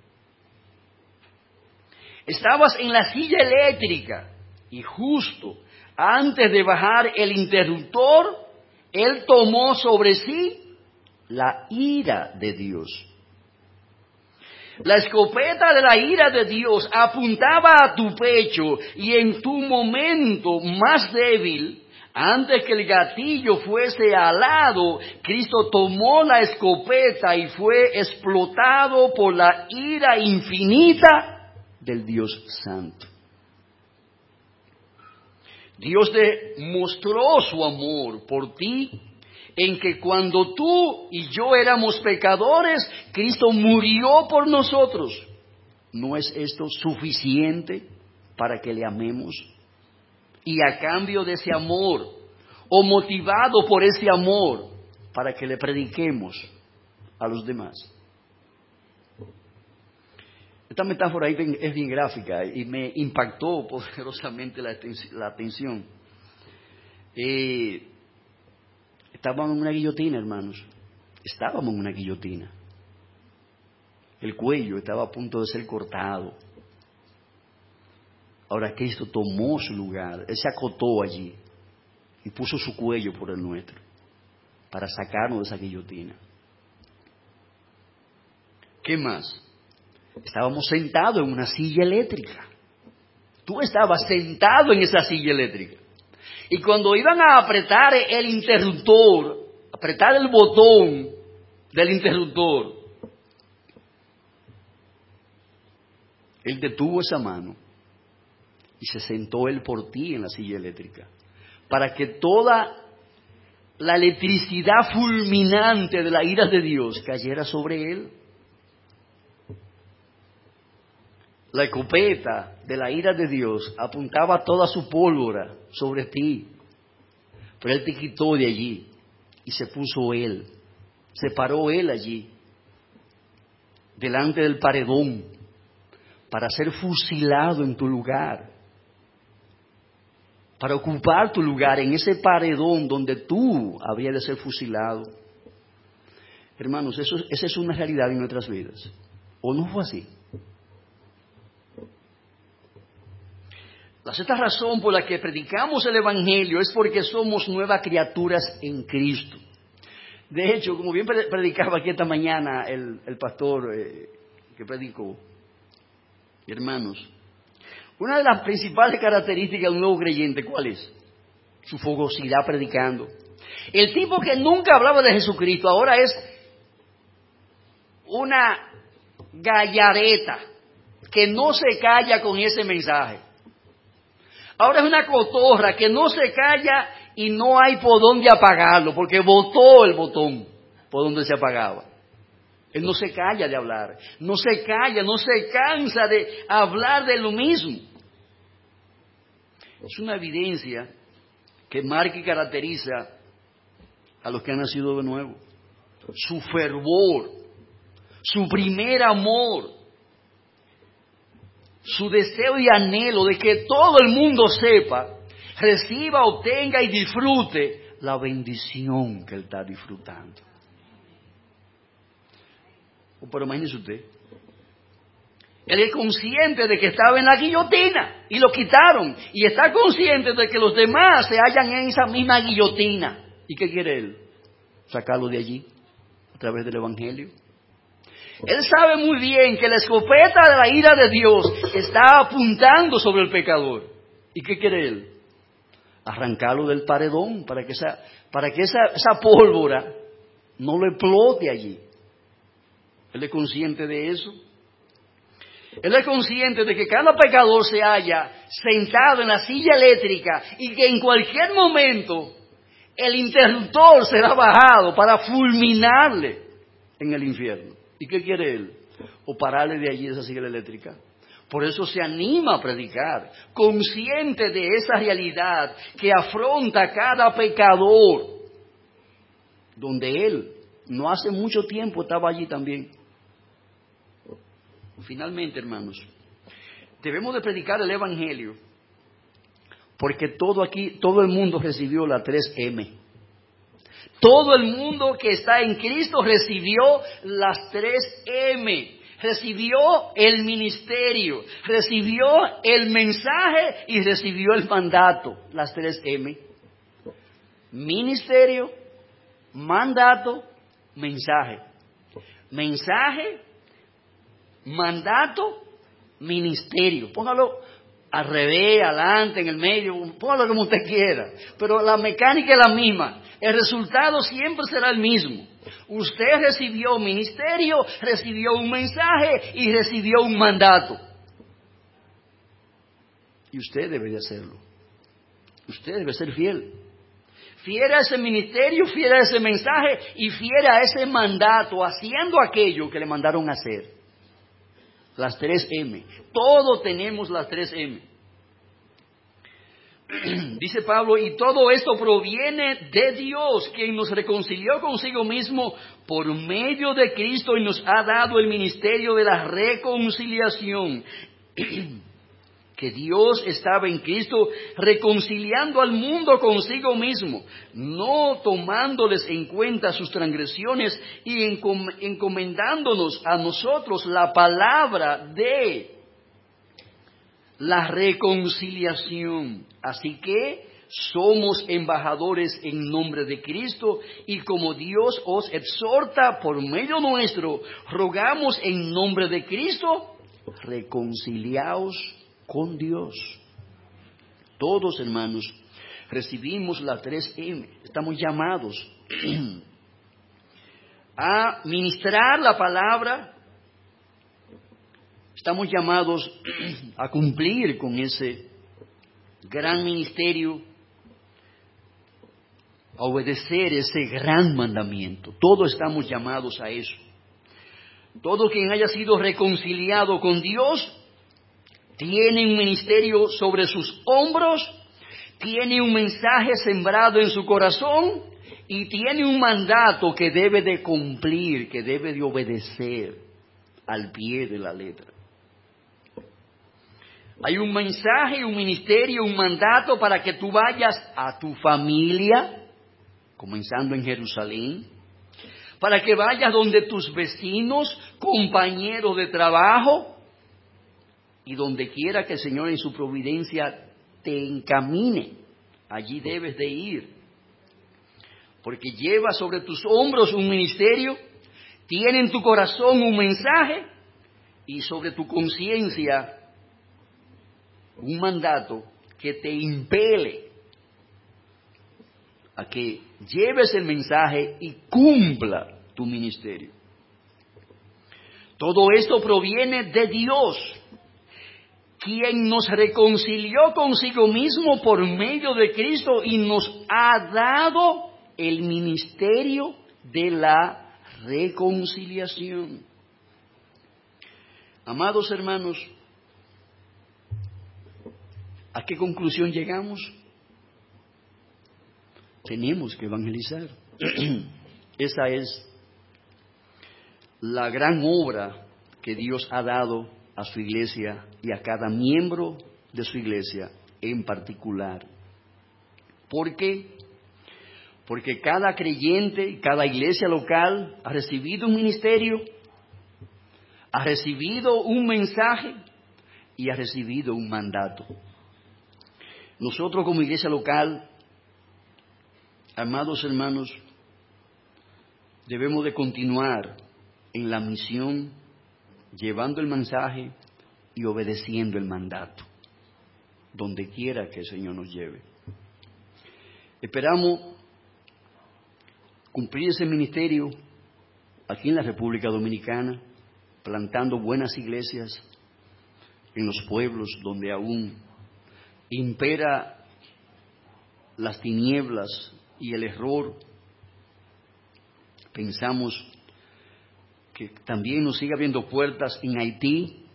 Estabas en la silla eléctrica y justo antes de bajar el interruptor, Él tomó sobre sí la ira de Dios. La escopeta de la ira de Dios apuntaba a tu pecho y en tu momento más débil, antes que el gatillo fuese alado, Cristo tomó la escopeta y fue explotado por la ira infinita del Dios Santo. Dios demostró su amor por ti en que cuando tú y yo éramos pecadores, Cristo murió por nosotros. ¿No es esto suficiente para que le amemos? Y a cambio de ese amor, o motivado por ese amor, para que le prediquemos a los demás. Esta metáfora ahí es bien gráfica y me impactó poderosamente la, la atención. Eh, estábamos en una guillotina, hermanos. Estábamos en una guillotina. El cuello estaba a punto de ser cortado. Ahora Cristo tomó su lugar. Él se acotó allí y puso su cuello por el nuestro para sacarnos de esa guillotina. ¿Qué más? Estábamos sentados en una silla eléctrica. Tú estabas sentado en esa silla eléctrica. Y cuando iban a apretar el interruptor, apretar el botón del interruptor, Él detuvo esa mano y se sentó Él por ti en la silla eléctrica, para que toda la electricidad fulminante de la ira de Dios cayera sobre Él. La escopeta de la ira de Dios apuntaba toda su pólvora sobre ti. Pero Él te quitó de allí y se puso Él. Se paró Él allí, delante del paredón, para ser fusilado en tu lugar. Para ocupar tu lugar en ese paredón donde tú habrías de ser fusilado. Hermanos, eso, esa es una realidad en nuestras vidas. ¿O no fue así? La sexta razón por la que predicamos el Evangelio es porque somos nuevas criaturas en Cristo. De hecho, como bien predicaba aquí esta mañana el, el pastor eh, que predicó, hermanos, una de las principales características de un nuevo creyente, ¿cuál es? Su fogosidad predicando. El tipo que nunca hablaba de Jesucristo ahora es una gallareta que no se calla con ese mensaje. Ahora es una cotorra que no se calla y no hay por dónde apagarlo, porque botó el botón por donde se apagaba. Él no se calla de hablar, no se calla, no se cansa de hablar de lo mismo. Es una evidencia que marca y caracteriza a los que han nacido de nuevo. Su fervor, su primer amor, su deseo y anhelo de que todo el mundo sepa, reciba, obtenga y disfrute la bendición que él está disfrutando. Pero imagínese usted, él es consciente de que estaba en la guillotina y lo quitaron, y está consciente de que los demás se hallan en esa misma guillotina. ¿Y qué quiere él? Sacarlo de allí a través del Evangelio. Él sabe muy bien que la escopeta de la ira de Dios está apuntando sobre el pecador. ¿Y qué quiere él? Arrancarlo del paredón para que esa, para que esa, esa pólvora no lo explote allí. Él es consciente de eso. Él es consciente de que cada pecador se halla sentado en la silla eléctrica y que en cualquier momento el interruptor será bajado para fulminarle en el infierno. ¿Y qué quiere él? O pararle de allí de esa silla eléctrica. Por eso se anima a predicar, consciente de esa realidad que afronta cada pecador, donde él no hace mucho tiempo estaba allí también. Finalmente, hermanos, debemos de predicar el Evangelio porque todo aquí, todo el mundo recibió la tres eme. Todo el mundo que está en Cristo recibió las tres eme. Recibió el ministerio, recibió el mensaje y recibió el mandato. Las tres eme. Ministerio, mandato, mensaje. Mensaje, mandato, ministerio. Póngalo al revés, adelante, en el medio, póngalo como usted quiera. Pero la mecánica es la misma. El resultado siempre será el mismo. Usted recibió un ministerio, recibió un mensaje y recibió un mandato. Y usted debe de hacerlo. Usted debe ser fiel. Fiel a ese ministerio, fiel a ese mensaje y fiel a ese mandato, haciendo aquello que le mandaron a hacer. Las tres eme. Todos tenemos las tres eme. Dice Pablo, y todo esto proviene de Dios, quien nos reconcilió consigo mismo por medio de Cristo y nos ha dado el ministerio de la reconciliación. Que Dios estaba en Cristo reconciliando al mundo consigo mismo, no tomándoles en cuenta sus transgresiones y encom- encomendándonos a nosotros la palabra de la reconciliación. Así que somos embajadores en nombre de Cristo y como Dios os exhorta por medio nuestro, rogamos en nombre de Cristo, reconciliaos con Dios. Todos, hermanos, recibimos las tres eme. Estamos llamados a ministrar la palabra. Estamos llamados a cumplir con ese gran ministerio, a obedecer ese gran mandamiento. Todos estamos llamados a eso. Todo quien haya sido reconciliado con Dios tiene un ministerio sobre sus hombros, tiene un mensaje sembrado en su corazón y tiene un mandato que debe de cumplir, que debe de obedecer al pie de la letra. Hay un mensaje, un ministerio, un mandato para que tú vayas a tu familia, comenzando en Jerusalén, para que vayas donde tus vecinos, compañeros de trabajo, y donde quiera que el Señor en su providencia te encamine, allí debes de ir, porque llevas sobre tus hombros un ministerio, tiene en tu corazón un mensaje y sobre tu conciencia un mandato que te impele a que lleves el mensaje y cumpla tu ministerio. Todo esto proviene de Dios, quien nos reconcilió consigo mismo por medio de Cristo y nos ha dado el ministerio de la reconciliación. Amados hermanos, ¿a qué conclusión llegamos? Tenemos que evangelizar. Esa es la gran obra que Dios ha dado a su iglesia y a cada miembro de su iglesia en particular. ¿Por qué? Porque cada creyente, cada iglesia local ha recibido un ministerio, ha recibido un mensaje y ha recibido un mandato. Nosotros como iglesia local, amados hermanos, debemos de continuar en la misión, llevando el mensaje y obedeciendo el mandato, donde quiera que el Señor nos lleve. Esperamos cumplir ese ministerio aquí en la República Dominicana, plantando buenas iglesias en los pueblos donde aún impera las tinieblas y el error. Pensamos que también nos sigue abriendo puertas en Haití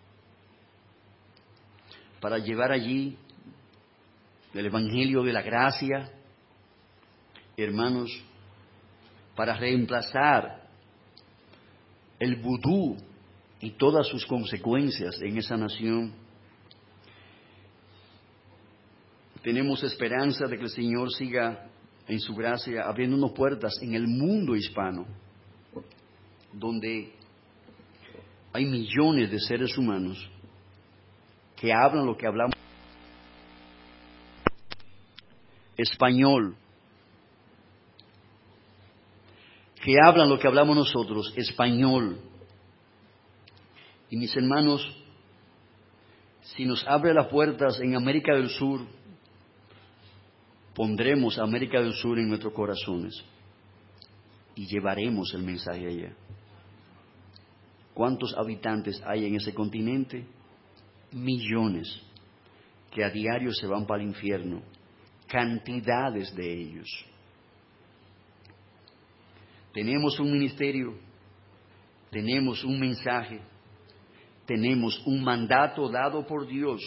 para llevar allí el Evangelio de la Gracia, hermanos, para reemplazar el vudú y todas sus consecuencias en esa nación. Tenemos esperanza de que el Señor siga en su gracia abriéndonos puertas en el mundo hispano, donde hay millones de seres humanos que hablan lo que hablamos español, que hablan lo que hablamos nosotros, español. Y mis hermanos, si nos abre las puertas en América del Sur, pondremos América del Sur en nuestros corazones y llevaremos el mensaje allá. ¿Cuántos habitantes hay en ese continente? Millones que a diario se van para el infierno, cantidades de ellos. Tenemos un ministerio, tenemos un mensaje, tenemos un mandato dado por Dios.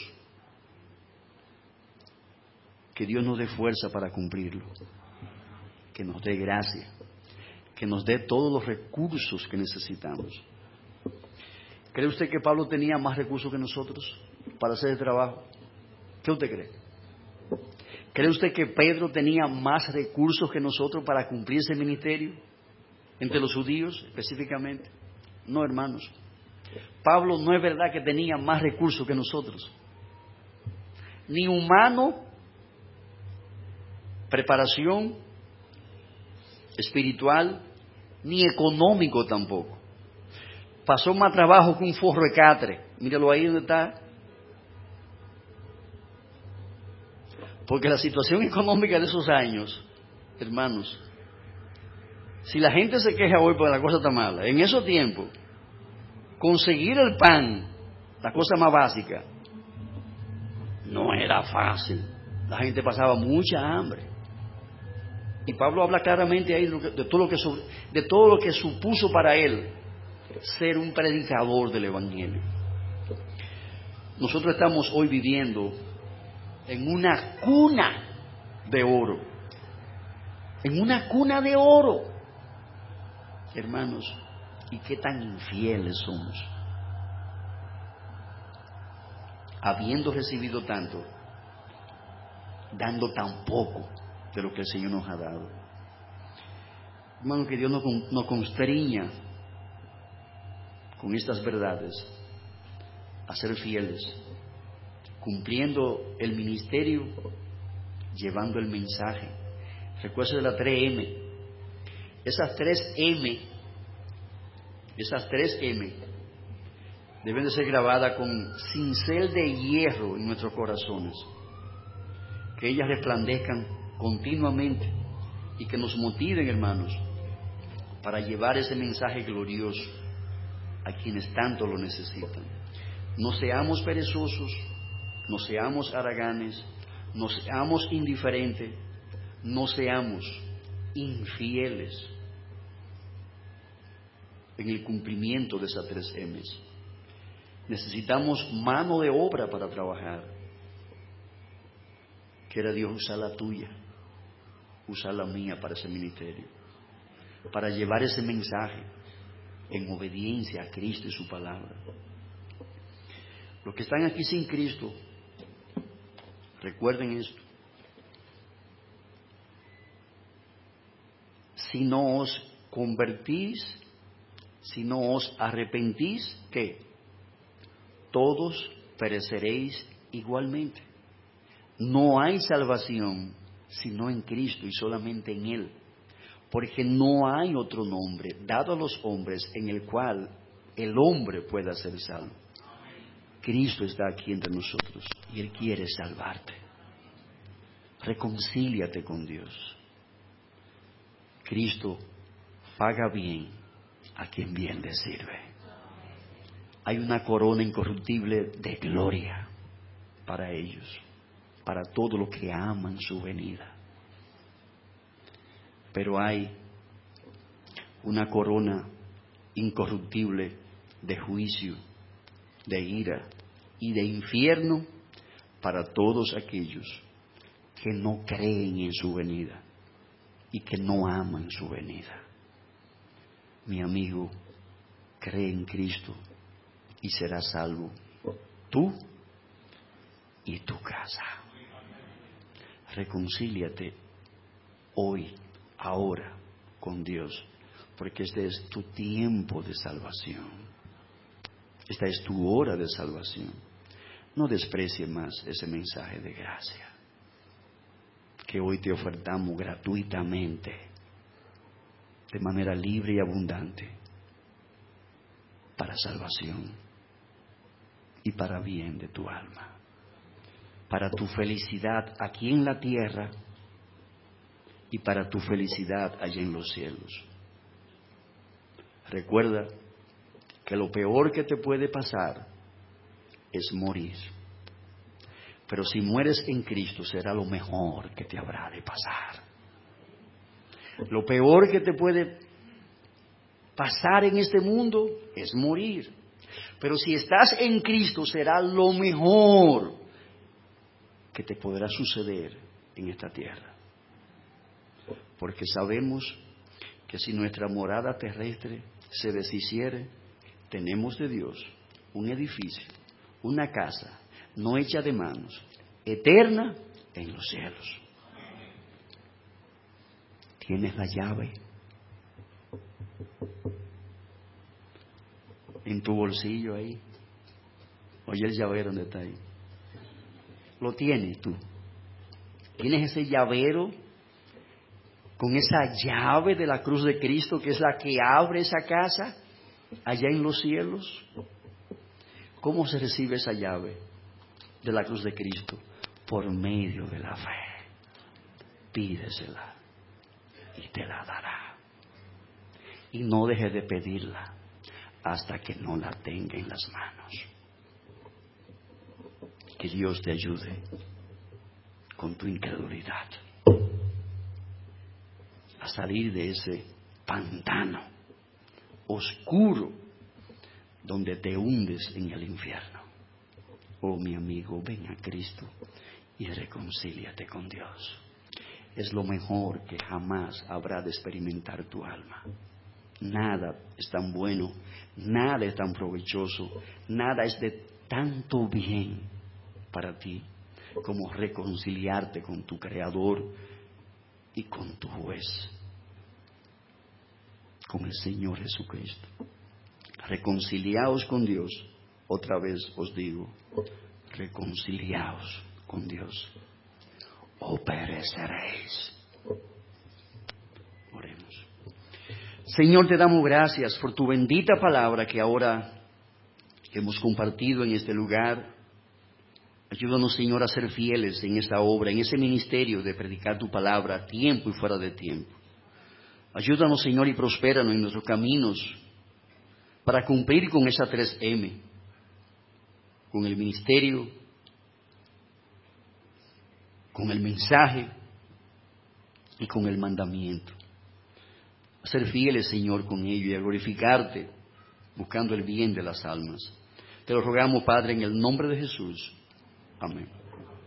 Que Dios nos dé fuerza para cumplirlo, que nos dé gracia, que nos dé todos los recursos que necesitamos. ¿Cree usted que Pablo tenía más recursos que nosotros para hacer el trabajo? ¿Qué usted cree? ¿Cree usted que Pedro tenía más recursos que nosotros para cumplir ese ministerio? Entre los judíos específicamente. No, hermanos. Pablo no es verdad que tenía más recursos que nosotros. Ni humano, preparación espiritual, ni económico tampoco. Pasó más trabajo que un forro de catre. Míralo ahí donde está. Porque la situación económica de esos años, hermanos, si la gente se queja hoy porque la cosa está mala, en esos tiempos, conseguir el pan, la cosa más básica, no era fácil. La gente pasaba mucha hambre. Y Pablo habla claramente ahí de todo lo que, de todo lo que supuso para él ser un predicador del Evangelio. Nosotros estamos hoy viviendo en una cuna de oro. En una cuna de oro. Hermanos, ¿y qué tan infieles somos? Habiendo recibido tanto, dando tan poco de lo que el Señor nos ha dado. Hermano, que Dios nos, nos constriña con estas verdades a ser fieles, cumpliendo el ministerio, llevando el mensaje. Recuerde de las tres eme. Esas tres eme, esas tres eme deben de ser grabadas con cincel de hierro en nuestros corazones. Que ellas resplandezcan continuamente y que nos motiven, hermanos, para llevar ese mensaje glorioso a quienes tanto lo necesitan. No seamos perezosos, no seamos haraganes, no seamos indiferentes, no seamos infieles en el cumplimiento de esas tres emes. Necesitamos mano de obra para trabajar. Quiera Dios usar la tuya, usar la mía para ese ministerio, para llevar ese mensaje en obediencia a Cristo y su palabra. Los que están aquí sin Cristo, recuerden esto: si no os convertís, si no os arrepentís, ¿qué? Todos pereceréis igualmente. No hay salvación sino en Cristo y solamente en Él, porque no hay otro nombre dado a los hombres en el cual el hombre pueda ser salvo. Cristo está aquí entre nosotros y Él quiere salvarte. Reconcíliate con Dios. Cristo paga bien a quien bien le sirve. Hay una corona incorruptible de gloria para ellos, para todos los que aman su venida. Pero hay una corona incorruptible de juicio, de ira y de infierno para todos aquellos que no creen en su venida y que no aman su venida. Mi amigo, cree en Cristo y serás salvo, tú y tu casa. Reconcíliate hoy, ahora, con Dios, porque este es tu tiempo de salvación. Esta es tu hora de salvación. No desprecie más ese mensaje de gracia que hoy te ofertamos gratuitamente, de manera libre y abundante, para salvación y para bien de tu alma, para tu felicidad aquí en la tierra y para tu felicidad allá en los cielos. Recuerda que lo peor que te puede pasar es morir. Pero si mueres en Cristo será lo mejor que te habrá de pasar. Lo peor que te puede pasar en este mundo es morir. Pero si estás en Cristo será lo mejor que te podrá suceder en esta tierra. Porque sabemos que si nuestra morada terrestre se deshiciere, tenemos de Dios un edificio, una casa no hecha de manos, eterna en los cielos. ¿Tienes la llave en tu bolsillo ahí? Oye, el llavero, ¿dónde está ahí? Lo tienes tú. ¿Tienes ese llavero con esa llave de la cruz de Cristo, que es la que abre esa casa allá en los cielos? ¿Cómo se recibe esa llave de la cruz de Cristo? Por medio de la fe. Pídesela y te la dará. Y no dejes de pedirla hasta que no la tenga en las manos. Que Dios te ayude con tu incredulidad a salir de ese pantano oscuro donde te hundes en el infierno. Oh, mi amigo, ven a Cristo y reconcíliate con Dios. Es lo mejor que jamás habrá de experimentar tu alma. Nada es tan bueno, nada es tan provechoso, nada es de tanto bien para ti como reconciliarte con tu Creador y con tu juez, con el Señor Jesucristo. Reconciliaos con Dios. Otra vez os digo, reconciliaos con Dios o pereceréis. Oremos. Señor, te damos gracias por tu bendita palabra que ahora hemos compartido en este lugar. Ayúdanos, Señor, a ser fieles en esta obra, en ese ministerio de predicar tu palabra a tiempo y fuera de tiempo. Ayúdanos, Señor, y prospéranos en nuestros caminos para cumplir con esa tres eme, con el ministerio, con el mensaje y con el mandamiento. A ser fieles, Señor, con ello y a glorificarte, buscando el bien de las almas. Te lo rogamos, Padre, en el nombre de Jesús. Amén.